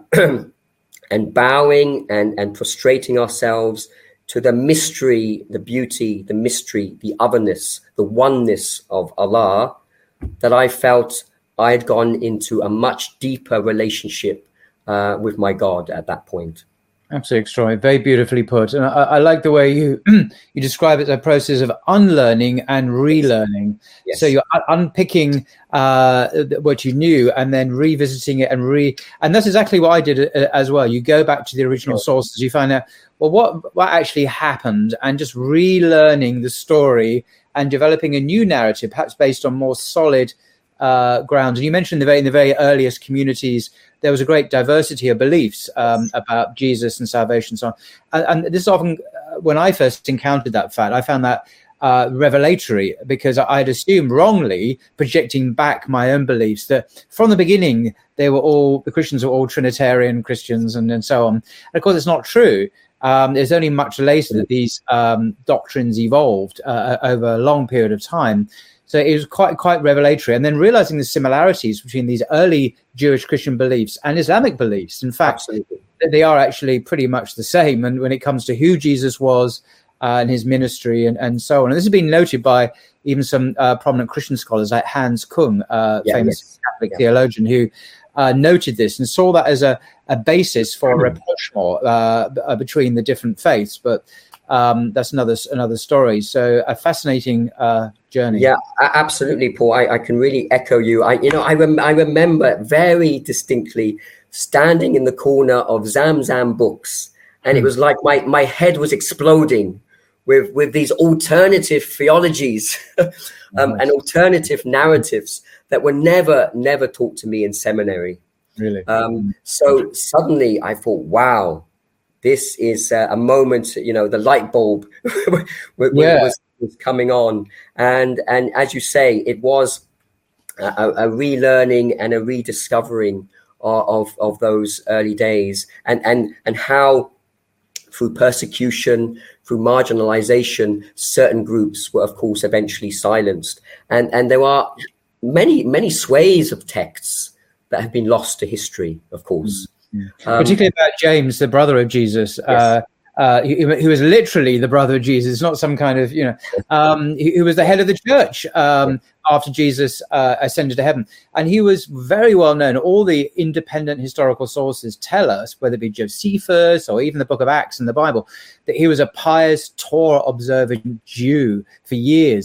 and bowing and, and prostrating ourselves to the mystery, the beauty, the mystery, the otherness, the oneness of Allah, that I felt I had gone into a much deeper relationship uh, with my God at that point.
Absolutely extraordinary. Very beautifully put. And I, I like the way you you describe it as a process of unlearning and relearning. Yes. So you're unpicking uh, what you knew and then revisiting it and re. And that's exactly what I did as well. You go back to the original sources. You find out, well, what what actually happened, and just relearning the story and developing a new narrative, perhaps based on more solid uh, grounds. And you mentioned the very, in the very earliest communities, there was a great diversity of beliefs um, about Jesus and salvation and so on. And, and this is often, uh, when I first encountered that fact, I found that uh, revelatory, because I'd assumed wrongly, projecting back my own beliefs, that from the beginning, they were all, the Christians were all Trinitarian Christians and, and so on. And of course, it's not true. Um, it's only much later that these um, doctrines evolved uh, over a long period of time. So it was quite quite revelatory. And then realizing the similarities between these early Jewish Christian beliefs and Islamic beliefs. In fact, Absolutely. They are actually pretty much the same. And when it comes to who Jesus was uh, and his ministry and, and so on. And this has been noted by even some uh, prominent Christian scholars like Hans Kung, uh, yeah, famous yes. Catholic yeah. theologian, who uh, noted this and saw that as a, a basis for a rapprochement uh, between the different faiths. But um, that's another another story. So a fascinating uh, journey.
Yeah, absolutely, Paul. I, I can really echo you. I, you know, I rem- I remember very distinctly standing in the corner of Zamzam Books, and mm. it was like my, my head was exploding with with these alternative theologies um, nice. and alternative narratives that were never never taught to me in seminary.
Really.
Um, so suddenly I thought, wow. This is uh, a moment, you know, the light bulb was, yeah. was, was coming on. And and as you say, it was a, a relearning and a rediscovering of, of, of those early days. And, and, and how through persecution, through marginalization, certain groups were, of course, eventually silenced. And, and there are many, many sways of texts that have been lost to history, of course. Mm.
Um, Particularly about James, the brother of Jesus, yes. uh, uh, who, who was literally the brother of Jesus, not some kind of, you know, um, who was the head of the church um, after Jesus uh, ascended to heaven. And he was very well known. All the independent historical sources tell us, whether it be Josephus or even the book of Acts in the Bible, that he was a pious Torah observant Jew for years.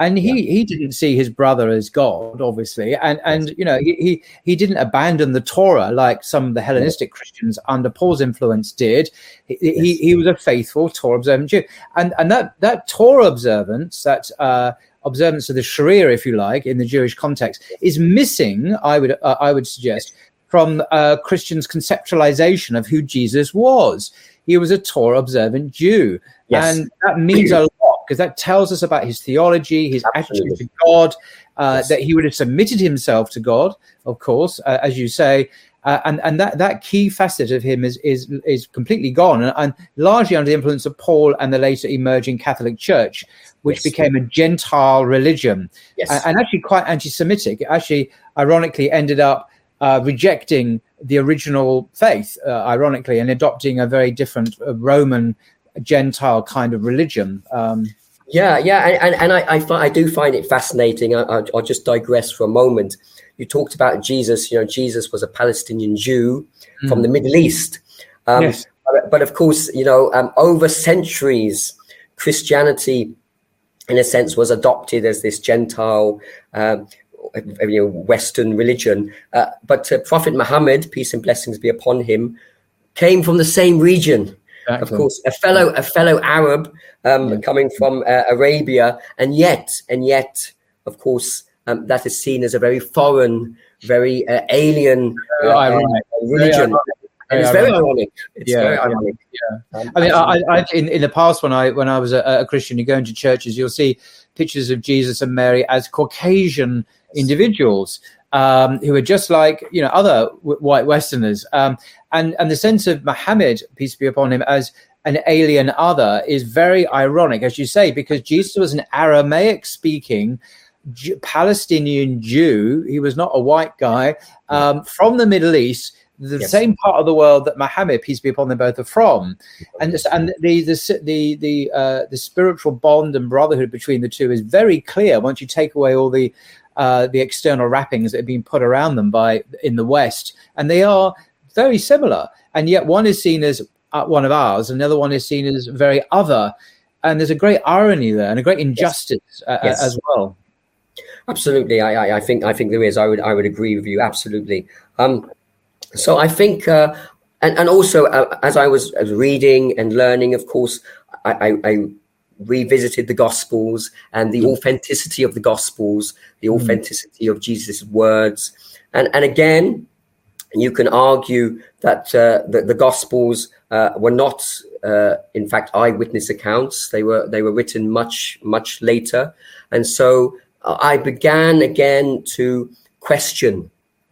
And he, yeah. he didn't see his brother as God, obviously. And, and you know, he, he, he didn't abandon the Torah like some of the Hellenistic yes. Christians under Paul's influence did. He, yes. he, he was a faithful Torah observant Jew. And, and that, that Torah observance, that uh, observance of the Sharia, if you like, in the Jewish context, is missing, I would, uh, I would suggest, from uh, Christians' conceptualization of who Jesus was. He was a Torah observant Jew. Yes. And that means a lot, because that tells us about his theology, his Absolutely. attitude to God, uh, yes. that he would have submitted himself to God, of course, uh, as you say. Uh, and and that, that key facet of him is is is completely gone, and, and largely under the influence of Paul and the later emerging Catholic Church, which yes. became a Gentile religion, yes. and, and actually quite anti-Semitic. It actually, ironically, ended up uh, rejecting the original faith, uh, ironically, and adopting a very different uh, Roman Gentile kind of religion. Um,
yeah, yeah, and and, and I I, fi- I do find it fascinating. I, I, I'll just digress for a moment. You talked about Jesus. You know, Jesus was a Palestinian Jew mm. from the Middle East. Um, yes. But, but of course, you know, um, over centuries, Christianity, in a sense, was adopted as this Gentile, uh, you know, Western religion. Uh, but uh, Prophet Muhammad, peace and blessings be upon him, came from the same region. Exactly. Of course, a fellow a fellow Arab um, yeah. coming from uh, Arabia, and yet and yet, of course, um, that is seen as a very foreign, very uh, alien uh, uh, religion. Very and it's very ironic. It's
yeah,
very ironic.
Yeah. Um, I mean, I, I, in, in the past, when I when I was a, a Christian, you go into churches, you'll see pictures of Jesus and Mary as Caucasian individuals um, who are just like, you know, other w- white Westerners. Um, and, and the sense of Muhammad, peace be upon him, as an alien other is very ironic, as you say, because Jesus was an Aramaic-speaking J- Palestinian Jew. He was not a white guy um, from the Middle East, the yes. same part of the world that Muhammad, peace be upon them both, are from, and and the the the the uh, the spiritual bond and brotherhood between the two is very clear once you take away all the uh, the external wrappings that have been put around them by in the West, and they are very similar, and yet one is seen as uh, one of ours, and the other one is seen as very other, and there's a great irony there and a great injustice yes. Uh, yes. as well.
Absolutely, I, I I think I think there is. I would I would agree with you absolutely. Um, So I think, uh, and, and also uh, as I was reading and learning, of course, I, I, I revisited the Gospels and the mm. authenticity of the Gospels, the mm. authenticity of Jesus' words. And, and again, you can argue that uh, the, the Gospels uh, were not, uh, in fact, eyewitness accounts. They were they were written much, much later. And so I began again to question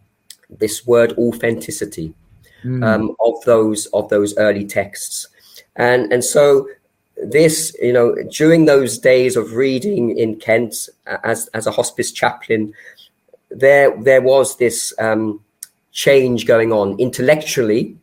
this word authenticity mm. um, of those of those early texts, and and so this, you know, during those days of reading in Kent as as a hospice chaplain, there there was this um, change going on intellectually,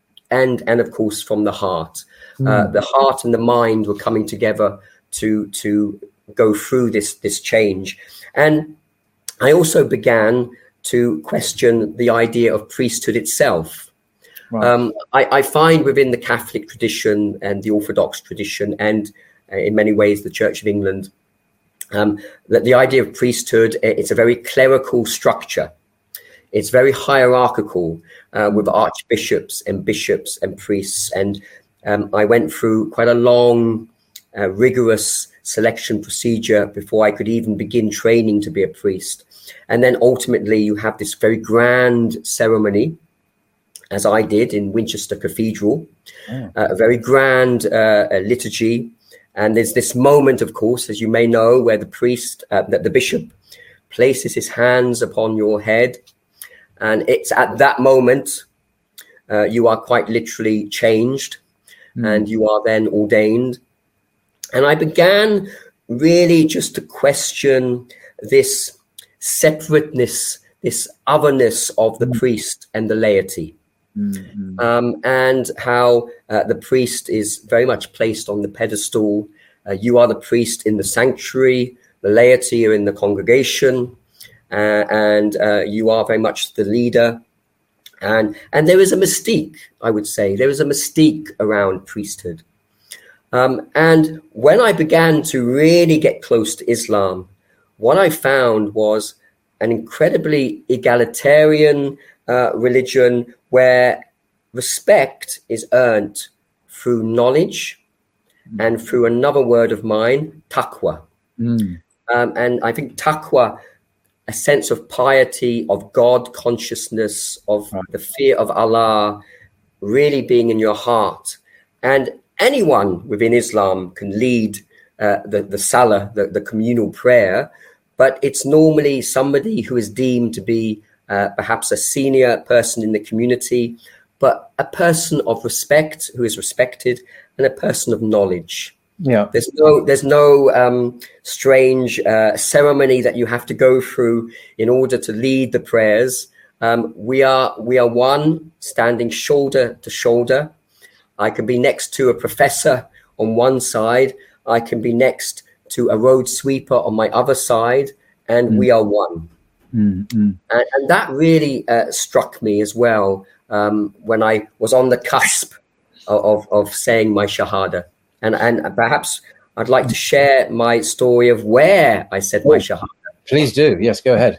and and of course from the heart. Mm. Uh, the heart and the mind were coming together to to go through this this change, and I also began to question the idea of priesthood itself. Right. Um, I, I find within the Catholic tradition and the Orthodox tradition, and uh, in many ways the Church of England, um, that the idea of priesthood, it's a very clerical structure. It's very hierarchical uh, with archbishops and bishops and priests. And um, I went through quite a long, uh, rigorous selection procedure before I could even begin training to be a priest. And then ultimately you have this very grand ceremony, as I did in Winchester Cathedral, oh. uh, a very grand uh, liturgy. And there's this moment, of course, as you may know, where the priest, uh, that the bishop places his hands upon your head. And it's at that moment uh, you are quite literally changed mm. and you are then ordained. And I began really just to question this separateness, this otherness of the mm. priest and the laity, mm-hmm. um, and how uh, the priest is very much placed on the pedestal. Uh, you are the priest in the sanctuary, the laity are in the congregation, uh, and uh, you are very much the leader. And and there is a mystique, I would say, there is a mystique around priesthood. Um, and when I began to really get close to Islam, what I found was an incredibly egalitarian uh, religion where respect is earned through knowledge and through another word of mine, taqwa. Mm. Um, and I think taqwa, a sense of piety, of God consciousness, of right. the fear of Allah really being in your heart. And anyone within Islam can lead uh, the, the salah, the, the communal prayer, but it's normally somebody who is deemed to be uh, perhaps a senior person in the community, but a person of respect who is respected and a person of knowledge. Yeah, there's no there's no um, strange uh, ceremony that you have to go through in order to lead the prayers. Um, we are we are one, standing shoulder to shoulder. I can be next to a professor on one side. I can be next to a road sweeper on my other side, and mm. we are one. Mm-hmm. And, and that really uh, struck me as well um, when I was on the cusp of, of, of saying my Shahada. And, and perhaps I'd like to share my story of where I said my Shahada.
Please do. Yes, go ahead.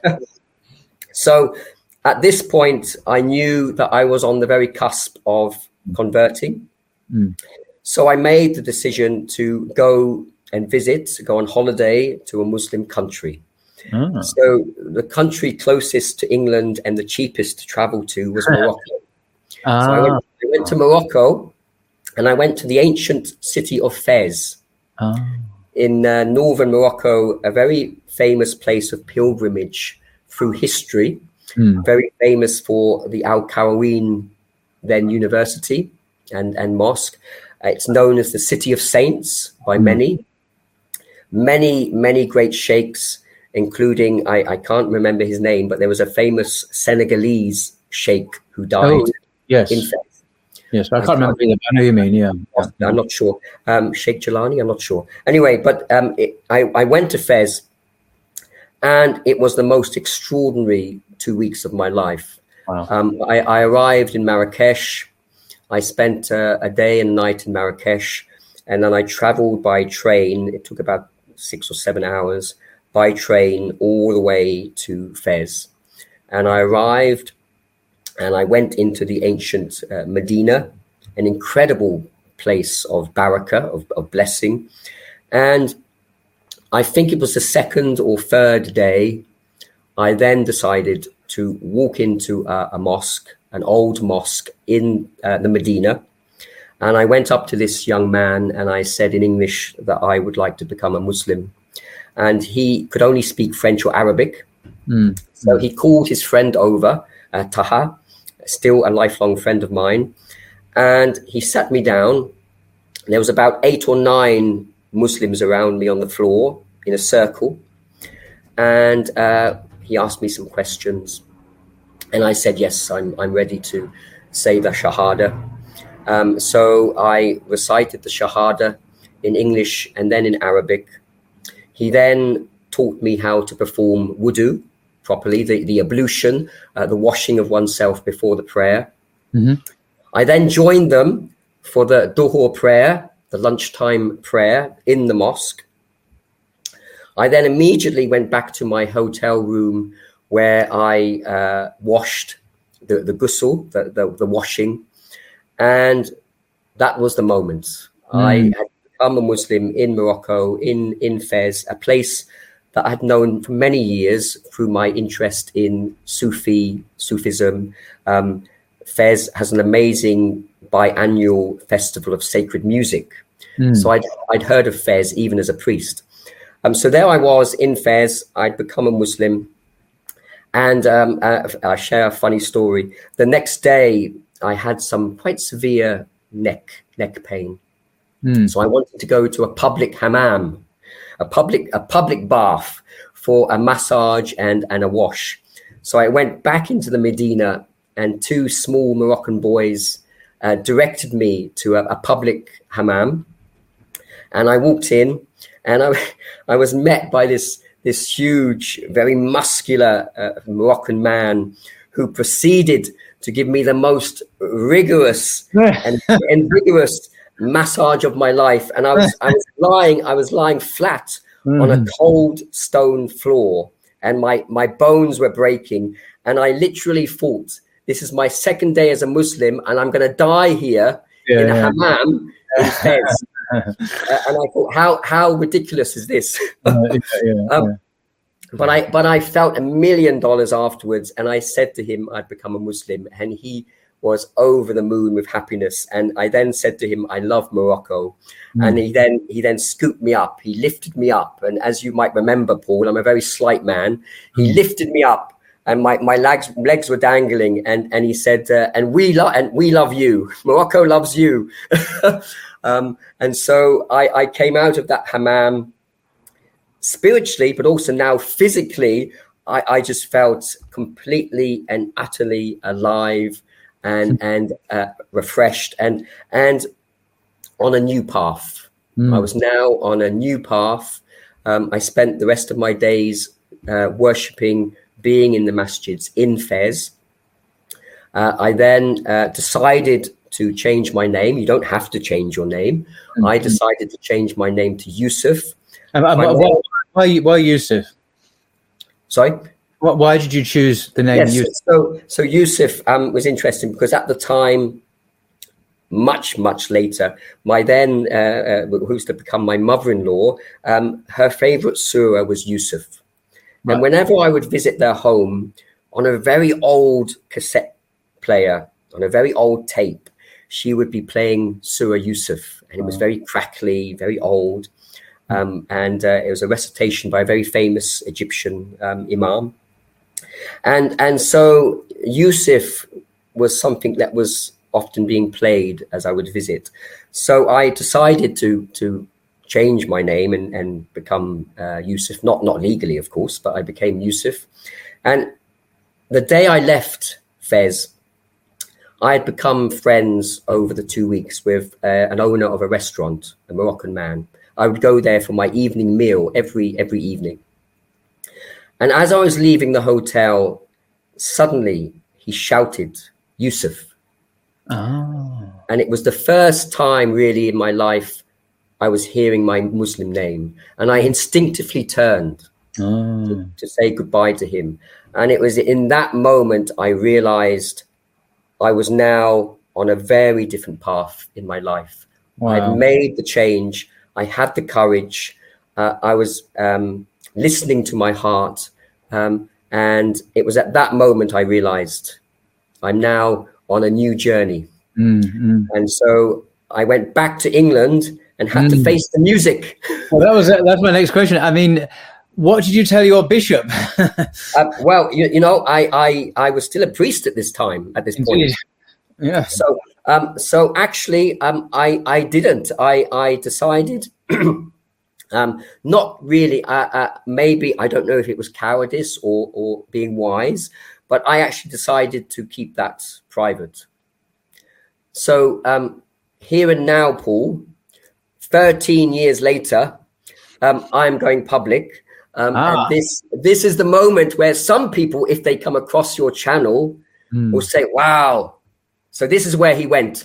So at this point, I knew that I was on the very cusp of converting. Mm. So I made the decision to go and visit, go on holiday to a Muslim country. Ah. So the country closest to England and the cheapest to travel to was Morocco. Ah. So I went, I went to Morocco, and I went to the ancient city of Fez. Ah. In uh, northern Morocco, a very famous place of pilgrimage through history, mm. very famous for the Al-Qarawiyyin, then university and, and mosque. Uh, it's known as the City of Saints by mm. many. Many, many great sheikhs, including, I, I can't remember his name, but there was a famous Senegalese sheikh who died.
Oh, yes.
In Fez.
Yes, I can't, I can't remember either. I know you mean, yeah.
I'm not sure. Um, Sheikh Jelani, I'm not sure. Anyway, but um, it, I, I went to Fez, and it was the most extraordinary two weeks of my life. Wow. Um, I, I arrived in Marrakesh. I spent uh, a day and night in Marrakesh, and then I traveled by train. It took about six or seven hours by train all the way to Fez. And I arrived, and I went into the ancient uh, Medina, an incredible place of barakah, of, of blessing. And I think it was the second or third day, I then decided to walk into a, a mosque, an old mosque in uh, the Medina. And I went up to this young man and I said in English that I would like to become a Muslim. And he could only speak French or Arabic. Mm. So he called his friend over, uh, Taha, still a lifelong friend of mine. And he sat me down. There was about eight or nine Muslims around me on the floor in a circle. And uh, he asked me some questions. And I said, yes, I'm, I'm ready to say the Shahada. Um, so I recited the Shahada in English and then in Arabic. He then taught me how to perform wudu properly, the, the ablution, uh, the washing of oneself before the prayer. Mm-hmm. I then joined them for the Duhur prayer, the lunchtime prayer in the mosque. I then immediately went back to my hotel room where I uh, washed the, the ghusl, the, the, the washing. And that was the moment. Mm. I had become a Muslim in Morocco, in, in Fez, a place that I had known for many years through my interest in Sufi, Sufism. Um, Fez has an amazing biannual festival of sacred music. Mm. So I'd, I'd heard of Fez even as a priest. Um, so there I was in Fez. I'd become a Muslim. And um, uh, I'll share a funny story. The next day, I had some quite severe neck neck pain. Mm. So I wanted to go to a public hammam, a public a public bath for a massage and, and a wash. So I went back into the Medina, and two small Moroccan boys uh, directed me to a, a public hammam. And I walked in, and I, I was met by this, this huge, very muscular uh, Moroccan man who proceeded to give me the most rigorous and, and vigorous massage of my life. And I was I was lying, I was lying flat mm. on a cold stone floor, and my, my bones were breaking. And I literally thought, this is my second day as a Muslim, and I'm going to die here yeah, in a yeah. hammam in Fez. uh, and I thought, how how ridiculous is this? uh, yeah, yeah, um, yeah. But I but I felt a million dollars afterwards, and I said to him I'd become a Muslim, and he was over the moon with happiness. And I then said to him, I love Morocco. Mm. And he then he then scooped me up. He lifted me up. And as you might remember, Paul, I'm a very slight man. He mm. lifted me up, and my, my legs legs were dangling. And, and he said, uh, and we love and we love you. Morocco loves you. um, and so I, I came out of that hammam spiritually, but also now physically. I, I just felt completely and utterly alive and and uh, refreshed and and on a new path. Mm. I was now on a new path. Um, I spent the rest of my days uh, worshipping, being in the masjids in Fez. Uh, I then uh, decided to change my name. You don't have to change your name. Mm-hmm. I decided to change my name to Yusuf.
Um, um, why, name, why, why Yusuf?
Sorry?
Why, why did you choose the name
yes,
Yusuf?
So, so Yusuf um, was interesting because at the time, much, much later, my then, uh, uh, who's to become my mother-in-law, um, her favorite surah was Yusuf. Right. And whenever I would visit their home, on a very old cassette player, on a very old tape, she would be playing Surah Yusuf. And it was very crackly, very old. Um, and uh, it was a recitation by a very famous Egyptian um, imam. And, and so Yusuf was something that was often being played as I would visit. So I decided to to change my name and, and become uh, Yusuf, not, not legally, of course, but I became Yusuf. And the day I left Fez, I had become friends over the two weeks with uh, an owner of a restaurant, a Moroccan man. I would go there for my evening meal every every evening. And as I was leaving the hotel, suddenly he shouted, Yusuf. Oh. And it was the first time really in my life I was hearing my Muslim name. And I instinctively turned oh. to, to say goodbye to him. And it was in that moment I realized I was now on a very different path in my life. Wow. I'd made the change. I had the courage. Uh, I was um, listening to my heart. Um, and it was at that moment I realized I'm now on a new journey. Mm-hmm. And so I went back to England and had mm. to face the music.
Well, that was that's my next question. I mean, what did you tell your bishop?
uh, well, you, you know, I, I I was still a priest at this time, at this Indeed. point.
Yeah.
So um, so actually, um, I I didn't. I I decided. Um, not really, uh, uh, maybe, I don't know if it was cowardice or, or being wise, but I actually decided to keep that private. So um, here and now, Paul, thirteen years later, um, I'm going public. Um, ah. And this this is the moment where some people, if they come across your channel, mm. will say, wow, so this is where he went.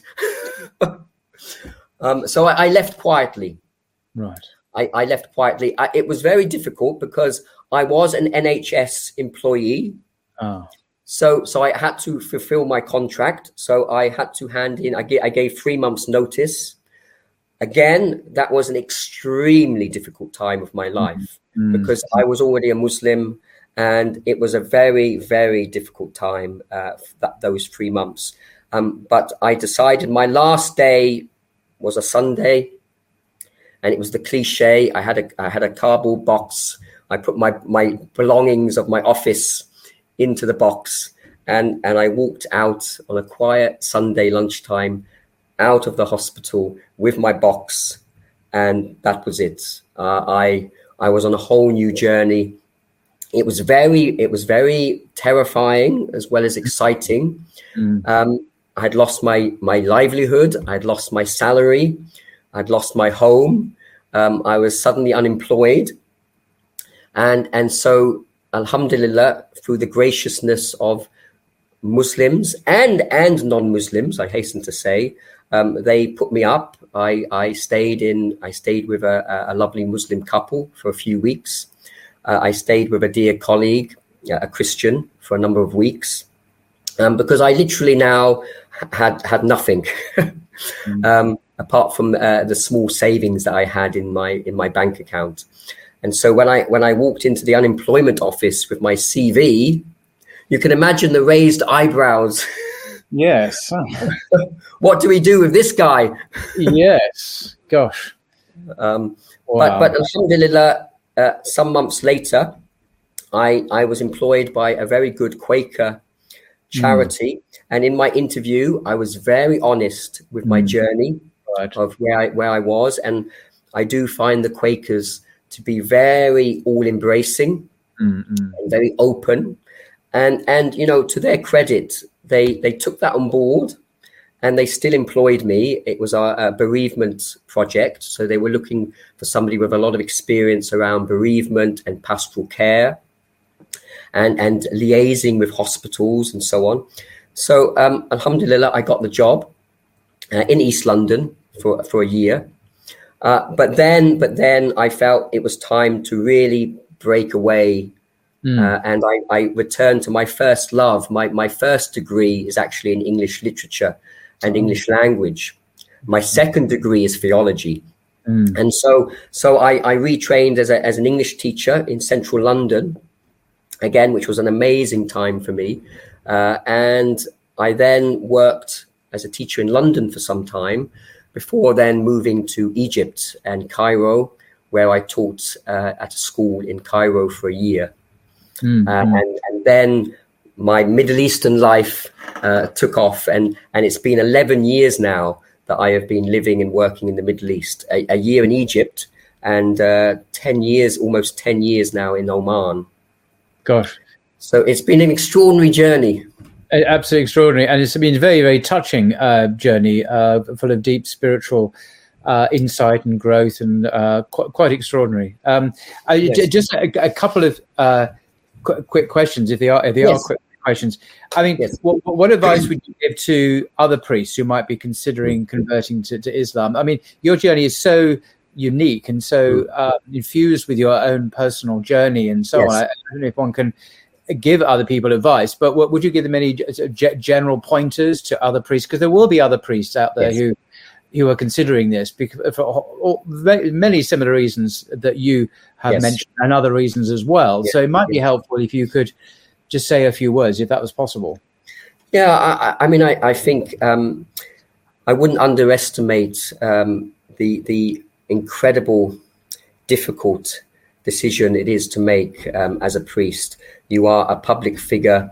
um, so I, I left quietly.
Right.
I, I left quietly. I, it was very difficult because I was an N H S employee. Oh. So so I had to fulfill my contract. So I had to hand in, I gave, I gave three months notice. Again, that was an extremely difficult time of my life mm-hmm. because I was already a Muslim and it was a very, very difficult time, uh, that, those three months. Um, but I decided my last day was a Sunday. And it was the cliche. I had a I had a cardboard box. I put my, my belongings of my office into the box, and, and I walked out on a quiet Sunday lunchtime out of the hospital with my box, and that was it. Uh, I I was on a whole new journey. It was very it was very terrifying as well as exciting. Mm. Um, I had lost my my livelihood. I had lost my salary. I'd lost my home. Um, I was suddenly unemployed. And, and so, alhamdulillah, through the graciousness of Muslims and, and non-Muslims, I hasten to say, um, they put me up. I, I stayed in. I stayed with a, a lovely Muslim couple for a few weeks. Uh, I stayed with a dear colleague, a Christian, for a number of weeks, um, because I literally now had had nothing mm. um, apart from uh, the small savings that I had in my in my bank account. And so when I when I walked into the unemployment office with my C V, you can imagine the raised eyebrows.
Yes.
What do we do with this guy?
Yes. Gosh.
Um, wow. But, but alhamdulillah, uh, some months later, I, I was employed by a very good Quaker charity. Mm. And in my interview, I was very honest with my mm. journey right. of where I, where I was. And I do find the Quakers to be very all-embracing mm-hmm. and very open. And, and, you know, to their credit, they, they took that on board and they still employed me. It was a, a bereavement project. So they were looking for somebody with a lot of experience around bereavement and pastoral care and, and liaising with hospitals and so on. So, um, alhamdulillah, I got the job uh, in East London for, for a year. Uh, but then, but then I felt it was time to really break away. Mm. Uh, and I, I returned to my first love. My, my first degree is actually in English literature and oh. English language. My second degree is theology. Mm. And so, so I, I retrained as a, as an English teacher in central London, again, which was an amazing time for me. Uh, and I then worked as a teacher in London for some time, before then moving to Egypt and Cairo, where I taught uh, at a school in Cairo for a year. Mm-hmm. Uh, and, and then my Middle Eastern life uh, took off, and, and it's been eleven years now that I have been living and working in the Middle East, a, a year in Egypt and uh, ten years, almost ten years now in Oman.
Gosh.
So it's been an extraordinary journey.
Absolutely extraordinary, and it's been a very, very touching uh, journey, uh, full of deep spiritual uh, insight and growth, and uh, qu- quite extraordinary. Um, I, yes. j- just a, a couple of uh, qu- quick questions, if they are, if they yes. are quick questions. I mean, yes. what, what advice would you give to other priests who might be considering converting to, to Islam? I mean, your journey is so unique and so uh, infused with your own personal journey and so yes. on. I, I don't know if one can give other people advice, but what, would you give them any g- general pointers to other priests? Because there will be other priests out there yes. who who are considering this because for all, many similar reasons that you have yes. mentioned, and other reasons as well. Yes. So it might be helpful if you could just say a few words, if that was possible.
Yeah, I, I mean, I, I think um, I wouldn't underestimate um, the the incredible, difficult decision it is to make um, as a priest. You are a public figure.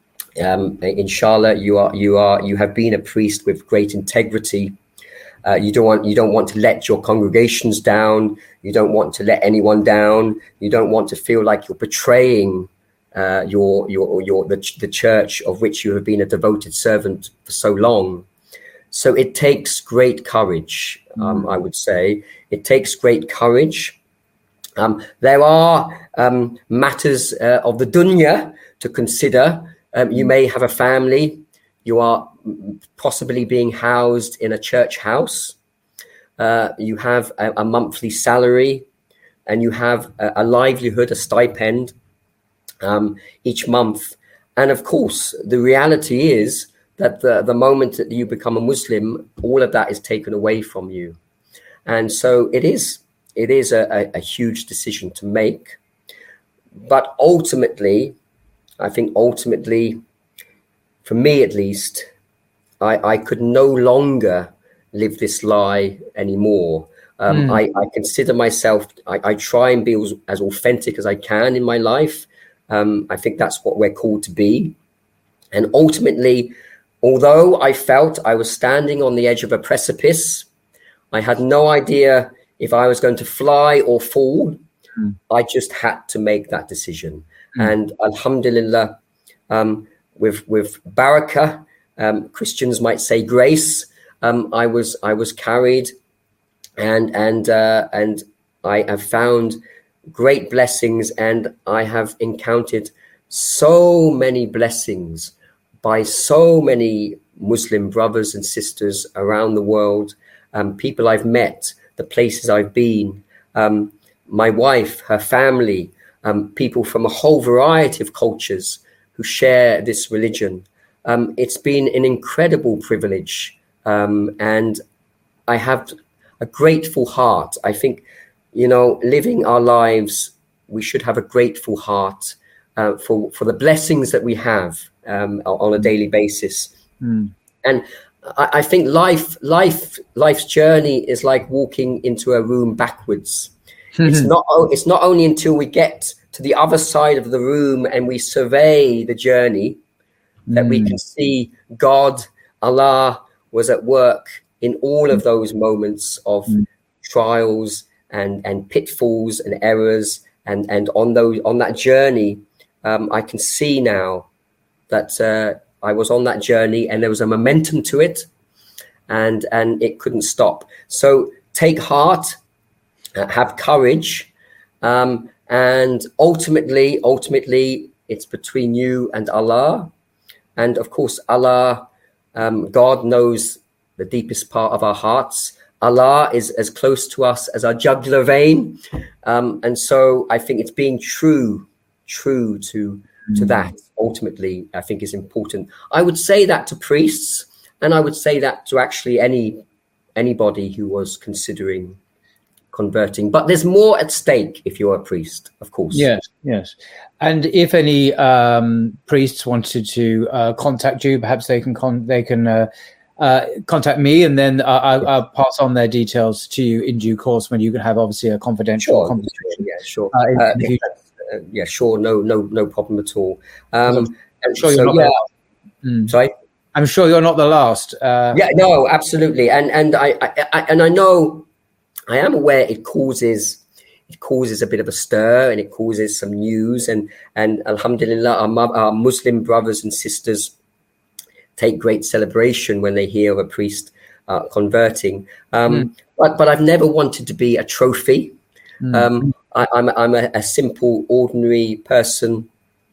Um, inshallah, you are you are you have been a priest with great integrity. Uh, you don't want you don't want to let your congregations down. You don't want to let anyone down. You don't want to feel like you're betraying uh, your your your the, the church of which you have been a devoted servant for so long. So it takes great courage. Um, mm. I would say it takes great courage. Um, there are um, matters uh, of the dunya to consider. Um, you may have a family. You are possibly being housed in a church house. Uh, you have a, a monthly salary, and you have a, a livelihood, a stipend um, each month. And of course, the reality is that the, the moment that you become a Muslim, all of that is taken away from you. And so it is. It is a, a, a huge decision to make, but ultimately, I think ultimately, for me at least, I, I could no longer live this lie anymore. Um, mm. I, I consider myself, I, I try and be as, as authentic as I can in my life. Um, I think that's what we're called to be. And ultimately, although I felt I was standing on the edge of a precipice, I had no idea if I was going to fly or fall. Mm. I just had to make that decision. Mm. And alhamdulillah, um, with with barakah, um, Christians might say grace, um, I was I was carried, and and uh, and I have found great blessings, and I have encountered so many blessings by so many Muslim brothers and sisters around the world, um, people I've met, the places I've been, um, my wife, her family, um, people from a whole variety of cultures who share this religion. Um, it's been an incredible privilege, um, and I have a grateful heart. I think, you know, living our lives, we should have a grateful heart uh, for, for the blessings that we have um, on a daily basis. Mm. And I, I think life, life, life's journey is like walking into a room backwards. It's not, it's not only until we get to the other side of the room and we survey the journey that mm. we can see God, Allah was at work in all of those moments of mm. trials and, and pitfalls and errors. And, and on those, on that journey, um, I can see now that uh, I was on that journey and there was a momentum to it, and, and it couldn't stop. So take heart, uh, have courage, um, and ultimately, ultimately, it's between you and Allah. And of course, Allah, um, God knows the deepest part of our hearts. Allah is as close to us as our jugular vein. Um, and so I think it's being true, true to, mm. to that, ultimately, I think is important. I would say that to priests, and I would say that to actually any anybody who was considering converting. But there's more at stake if you're a priest, of course.
Yes, yes. And if any um, priests wanted to uh, contact you, perhaps they can con- they can uh, uh, contact me, and then uh, I'll, I'll pass on their details to you in due course when you can have obviously a confidential
sure,
conversation.
Yeah, sure.
Uh, in,
uh,
in
yeah, uh, yeah, sure. No, no, no problem at all. Um,
I'm sure
so,
you're not
yeah.
the, mm.
Sorry.
I'm sure you're not the last. Uh,
yeah, no, absolutely. And and I, I, I and I know. I am aware it causes it causes a bit of a stir and it causes some news, and and alhamdulillah, our, our Muslim brothers and sisters take great celebration when they hear of a priest uh, converting. Um, mm. But but I've never wanted to be a trophy. Mm. Um, I, I'm I'm a, a simple, ordinary person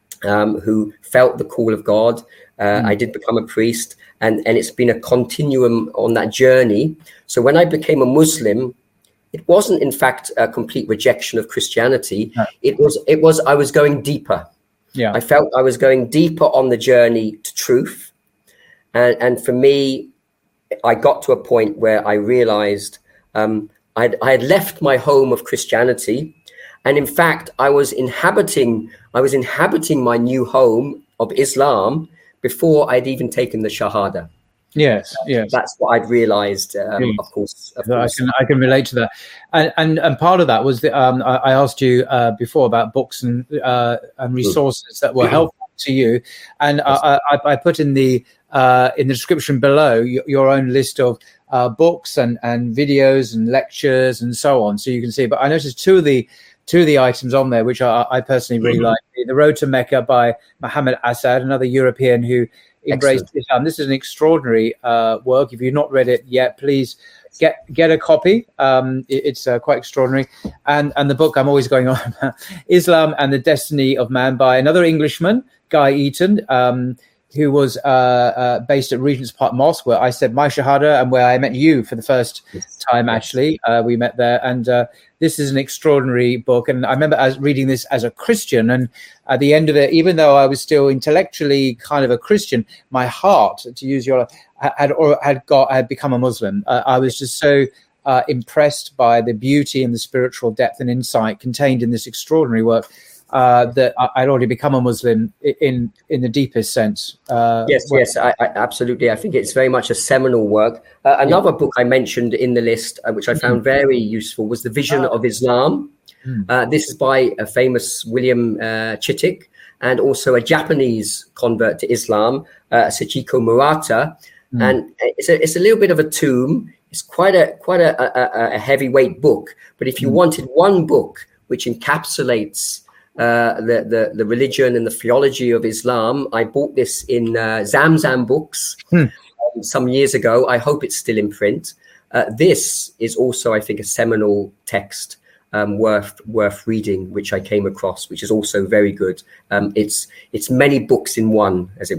um, who felt the call of God. Uh, mm. I did become a priest, and and it's been a continuum on that journey. So when I became a Muslim, it wasn't, in fact, a complete rejection of Christianity. No. It was, it was, I was going deeper. Yeah. I felt I was going deeper on the journey to truth. And, and for me, I got to a point where I realized um, I'd, I had left my home of Christianity. And in fact, I was inhabiting, I was inhabiting my new home of Islam before I'd even taken the Shahada.
Yes, yes.
That's what I'd realised. Um, yes. Of course, of
I
course.
can I can relate to that, and and, and part of that was that um, I, I asked you uh, before about books and uh, and resources that were helpful to you, and yes. I, I, I put in the uh, in the description below your, your own list of uh, books and, and videos and lectures and so on, so you can see. But I noticed two of the two of the items on there which I, I personally really mm-hmm. like: The Road to Mecca by Muhammad Asad, another European who embraced
Excellent.
Islam. This is an extraordinary uh, work. If you've not read it yet, please get get a copy. Um, it, it's uh, quite extraordinary. And and the book I'm always going on about, Islam and the Destiny of Man, by another Englishman, Guy Eaton, um, who was uh, uh, based at Regent's Park Mosque, where I said my Shahada and where I met you for the first yes. time. Yes. Actually, uh, we met there, and uh, this is an extraordinary book. And I remember as reading this as a Christian, and at the end of it, even though I was still intellectually kind of a Christian, my heart, to use your, had or had got had become a Muslim. Uh, I was just so uh, impressed by the beauty and the spiritual depth and insight contained in this extraordinary work. Uh, that I'd already become a Muslim in in the deepest sense. Uh,
yes, well, yes, I, I, absolutely. I think it's very much a seminal work. Uh, another yeah. book I mentioned in the list, uh, which I found very useful, was The Vision of Islam. Uh, this is by a famous William uh, Chittick, and also a Japanese convert to Islam, uh, Sachiko Murata. Mm. And it's a, it's a little bit of a tome. It's quite a quite a, a, a heavyweight book. But if you mm. wanted one book which encapsulates Uh, the, the the religion and the theology of Islam, I bought this in uh, Zamzam Books hmm. um, some years ago. I hope it's still in print. Uh, this is also, I think, a seminal text um, worth worth reading, which I came across, which is also very good. Um, it's it's many books in one, as it were.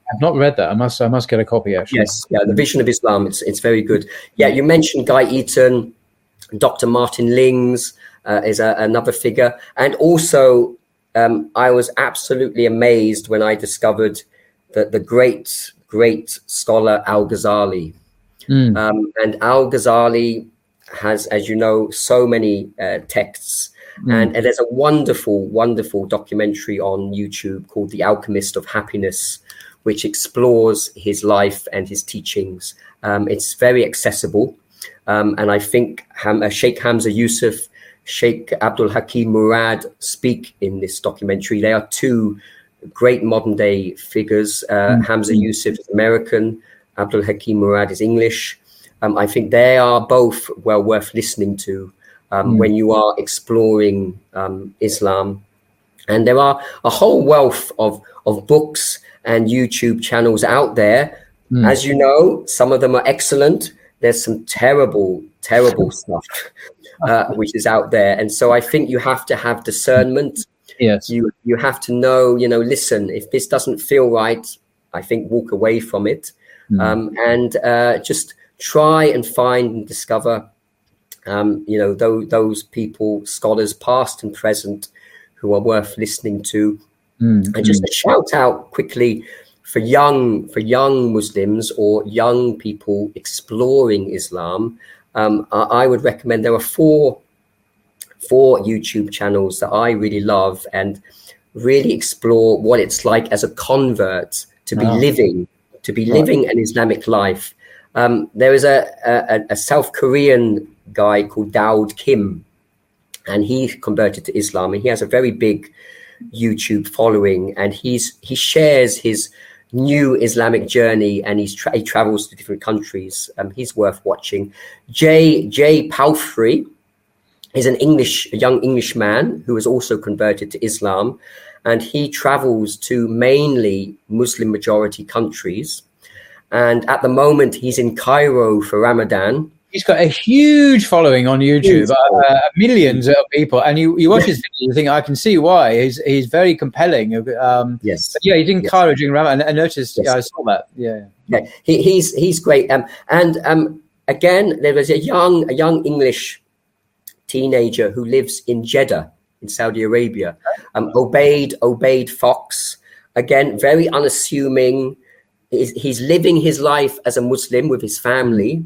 I've not read that. I must I must get a copy, actually.
Yes, yeah, The Vision of Islam. It's it's very good. Yeah, you mentioned Guy Eaton, Doctor Martin Lings uh, is a, another figure, and also um, I was absolutely amazed when I discovered that the great great scholar Al-Ghazali. Mm. Um, and Al-Ghazali has, as you know, so many uh, texts. Mm. And, and there's a wonderful, wonderful documentary on YouTube called The Alchemist of Happiness, which explores his life and his teachings. Um, it's very accessible. Um, and I think Ham- uh, Sheikh Hamza Yusuf, Sheikh Abdul Hakim Murad speak in this documentary. They are two great modern day figures. Uh, mm. Hamza Yusuf is American, Abdul Hakim Murad is English. Um, I think they are both well worth listening to um, mm. when you are exploring um, Islam. And there are a whole wealth of, of books and YouTube channels out there. Mm. As you know, some of them are excellent. There's some terrible, terrible stuff uh, which is out there. And so I think you have to have discernment.
Yes.
You you have to know, you know, listen, if this doesn't feel right, I think walk away from it. Mm. Um, and uh, just try and find and discover, um, you know, those, those people, scholars past and present, who are worth listening to. Mm. And just a shout out quickly for young for young Muslims or young people exploring Islam. Um, I, I would recommend there are four four YouTube channels that I really love and really explore what it's like as a convert to be oh. living, to be living right. an Islamic life. Um, there is a, a, a South Korean guy called Daud Kim, and he converted to Islam, and he has a very big YouTube following, and he's he shares his new Islamic journey, and he's tra- he travels to different countries. Um, he's worth watching. Jay Jay Palfrey is an English, a young English man who has also converted to Islam, and he travels to mainly Muslim majority countries. And at the moment, he's in Cairo for Ramadan.
He's got a huge following on YouTube, uh, millions of people. And you, you watch his video, you think, I can see why. He's he's very compelling. Um,
yes.
But yeah, he's in
yes.
Cairo during Ramadan. I noticed,
yes.
yeah, I saw that. Yeah.
Yeah, he, he's he's great. Um, and um, again, there was a young a young English teenager who lives in Jeddah in Saudi Arabia. Um, Obaid Obaid Fox, again, very unassuming. He's, he's living his life as a Muslim with his family.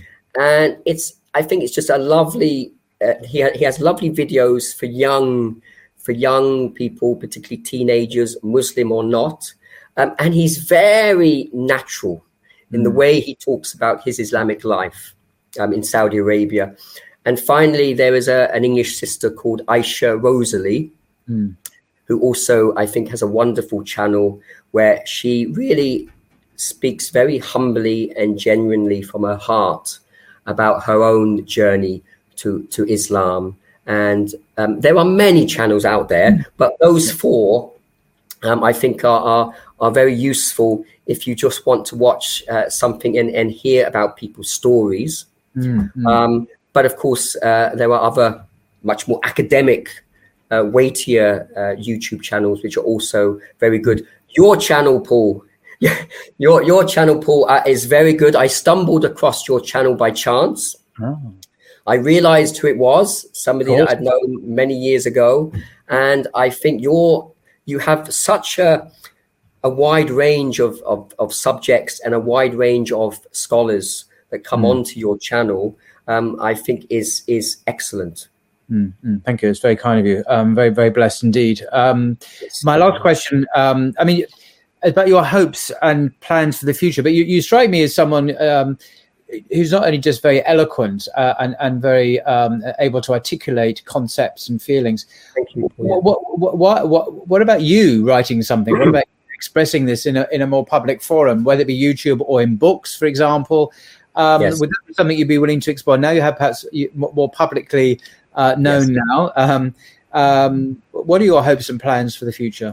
And it's, I think it's just a lovely, uh, he, ha- he has lovely videos for young, for young people, particularly teenagers, Muslim or not. Um, and he's very natural in mm. the way he talks about his Islamic life um, in Saudi Arabia. And finally, there is a, an English sister called Aisha Rosalie, mm. who also, I think, has a wonderful channel where she really speaks very humbly and genuinely from her heart about her own journey to, to Islam. And um, there are many channels out there, but those four, um, I think, are, are are very useful if you just want to watch uh, something and, and hear about people's stories. Mm-hmm. Um, but of course, uh, there are other much more academic, uh, weightier uh, YouTube channels, which are also very good. Your channel, Paul, your your channel, Paul, uh, is very good. I stumbled across your channel by chance. Oh. I realized who it was, somebody that I'd known many years ago. And I think you're, you have such a, a wide range of, of, of subjects and a wide range of scholars that come mm. onto your channel, um, I think is is excellent.
Mm, mm, thank you. It's very kind of you. Um, very, very blessed indeed. Um, yes. My last question, um, I mean, about your hopes and plans for the future, but you, you strike me as someone um, who's not only just very eloquent uh, and, and very um, able to articulate concepts and feelings.
Thank you.
What, what, what, what, what about you writing something? What about expressing this in a, in a more public forum, whether it be YouTube or in books, for example? Um, yes. Would that be something you'd be willing to explore? Now you have perhaps more publicly uh, known yes. now. Um, um, what are your hopes and plans for the future?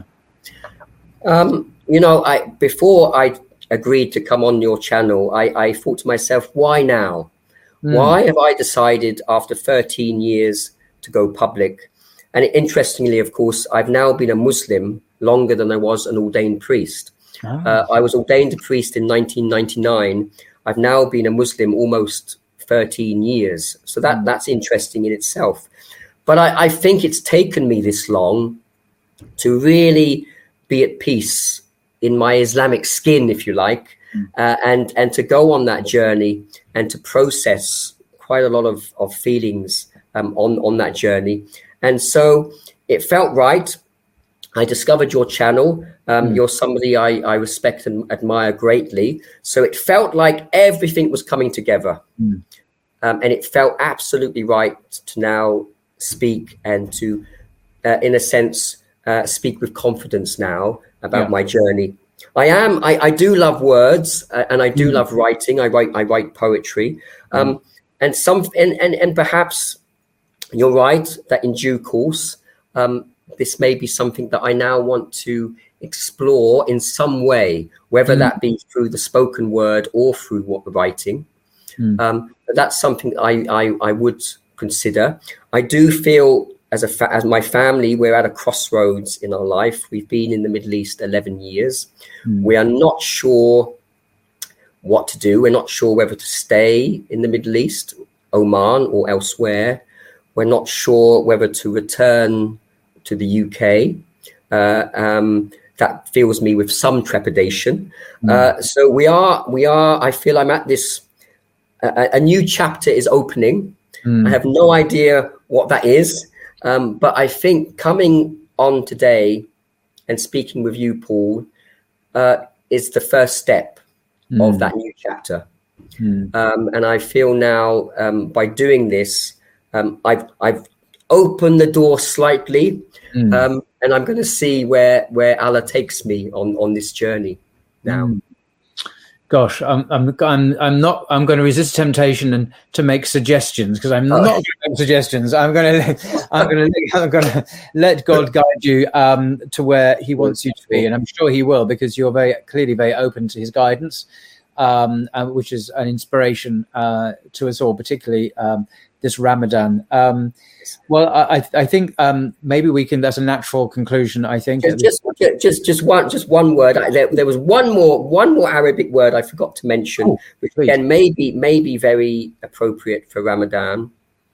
Um, you know, I before I agreed to come on your channel, I, I thought to myself, why now? Mm. Why have I decided after thirteen years to go public? And interestingly, of course, I've now been a Muslim longer than I was an ordained priest.
Oh.
Uh, I was ordained a priest in nineteen ninety-nine. I've now been a Muslim almost thirteen years. So that, mm. that's interesting in itself. But I, I think it's taken me this long to really be at peace in my Islamic skin, if you like, mm. uh, and, and to go on that journey and to process quite a lot of, of feelings um, on, on that journey. And so it felt right. I discovered your channel. Um, mm. You're somebody I, I respect and admire greatly. So it felt like everything was coming together. Mm. Um, and it felt absolutely right to now speak and to, uh, in a sense, uh, speak with confidence now about yeah. my journey. I am, I, I do love words uh, and I do mm. love writing. I write, I write poetry. Um, mm. and some, and, and, and perhaps you're right that in due course, um, this may be something that I now want to explore in some way, whether mm. that be through the spoken word or through what writing. Mm. Um, but that's something I, I, I would consider. I do feel as a fa- as my family, we're at a crossroads in our life. We've been in the Middle East eleven years. Mm. We are not sure what to do. We're not sure whether to stay in the Middle East, Oman or elsewhere. We're not sure whether to return to the U K. Uh, um, that fills me with some trepidation. Mm. Uh, so we are, we are, I feel I'm at this, uh, a new chapter is opening. Mm. I have no idea what that is. Um, but I think coming on today and speaking with you, Paul, uh, is the first step mm. of that new chapter. Mm. Um, and I feel now um, by doing this, um, I've, I've opened the door slightly. Mm. Um, and I'm going to see where, where Allah takes me on, on this journey now. Mm.
Gosh, I'm, I'm, I'm, I'm not, I'm going to resist temptation and to make suggestions because I'm oh. not going to make suggestions. I'm going to, I'm going to, I'm going to let God guide you um, to where He wants you to be, and I'm sure He will because you're very clearly very open to His guidance, um, uh, which is an inspiration uh, to us all, particularly um, this Ramadan. Um, well, I, I think um, maybe we can. That's a natural conclusion. I think
just just just, just one just one word. There, there was one more one more Arabic word I forgot to mention, oh, which please. again may be may be very appropriate for Ramadan.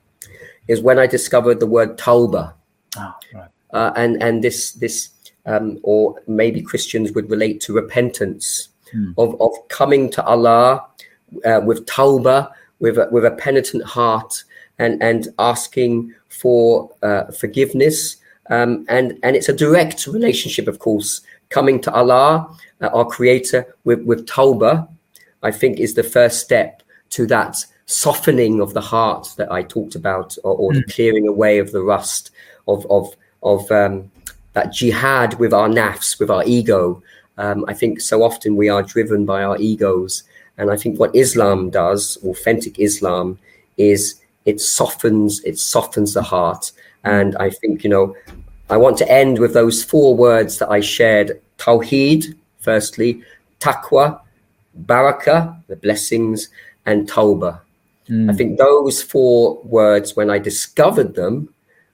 Is when I discovered the word tawbah, oh, right. uh, and and this this um, or maybe Christians would relate to repentance hmm. of of coming to Allah uh, with tawbah, with a, with a penitent heart. And, and asking for uh, forgiveness. Um, and, and it's a direct relationship, of course, coming to Allah, uh, our creator, with, with tawbah, I think is the first step to that softening of the heart that I talked about, or, or mm. the clearing away of the rust of, of, of um, that jihad with our nafs, with our ego. Um, I think so often we are driven by our egos. And I think what Islam does, authentic Islam, is it softens, it softens the heart. And I think, you know, I want to end with those four words that I shared. Tawheed, firstly, taqwa, barakah, the blessings, and tawbah. Mm. I think those four words, when I discovered them,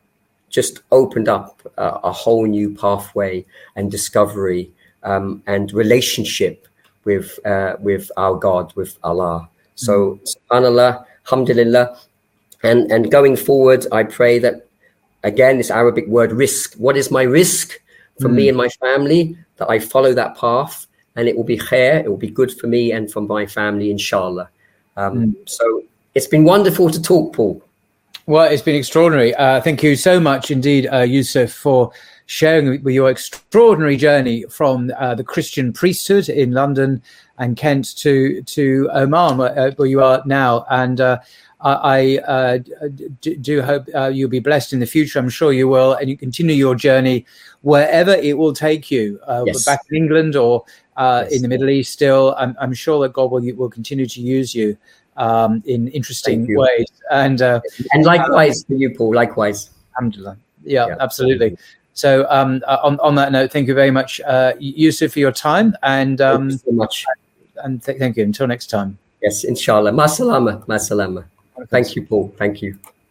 just opened up uh, a whole new pathway and discovery um, and relationship with uh, with our God, with Allah. So, mm. subhanallah, alhamdulillah. And and going forward, I pray that, again, this Arabic word risk. What is my risk for mm. me and my family? That I follow that path and it will be khair, it will be good for me and for my family, inshallah. Um, mm. So it's been wonderful to talk, Paul.
Well, it's been extraordinary. Uh, thank you so much indeed, uh, Yusuf, for sharing with your extraordinary journey from uh, the Christian priesthood in London and Kent to, to Oman, where, uh, where you are now. And uh, I uh, do, do hope uh, you'll be blessed in the future. I'm sure you will, and you continue your journey wherever it will take you, uh, yes. back in England or uh, yes. in the Middle East still. I'm, I'm sure that God will, will continue to use you um, in interesting ways. And uh,
and likewise for you, Paul, likewise.
Alhamdulillah. Yeah, yeah, absolutely. So um, on, on that note, thank you very much, uh, Yusuf, for your time. And um,
thank you so much.
And th- thank you. Until next time.
Yes, inshallah. Ma salama. Ma salama. Thank you, Paul. Thank you.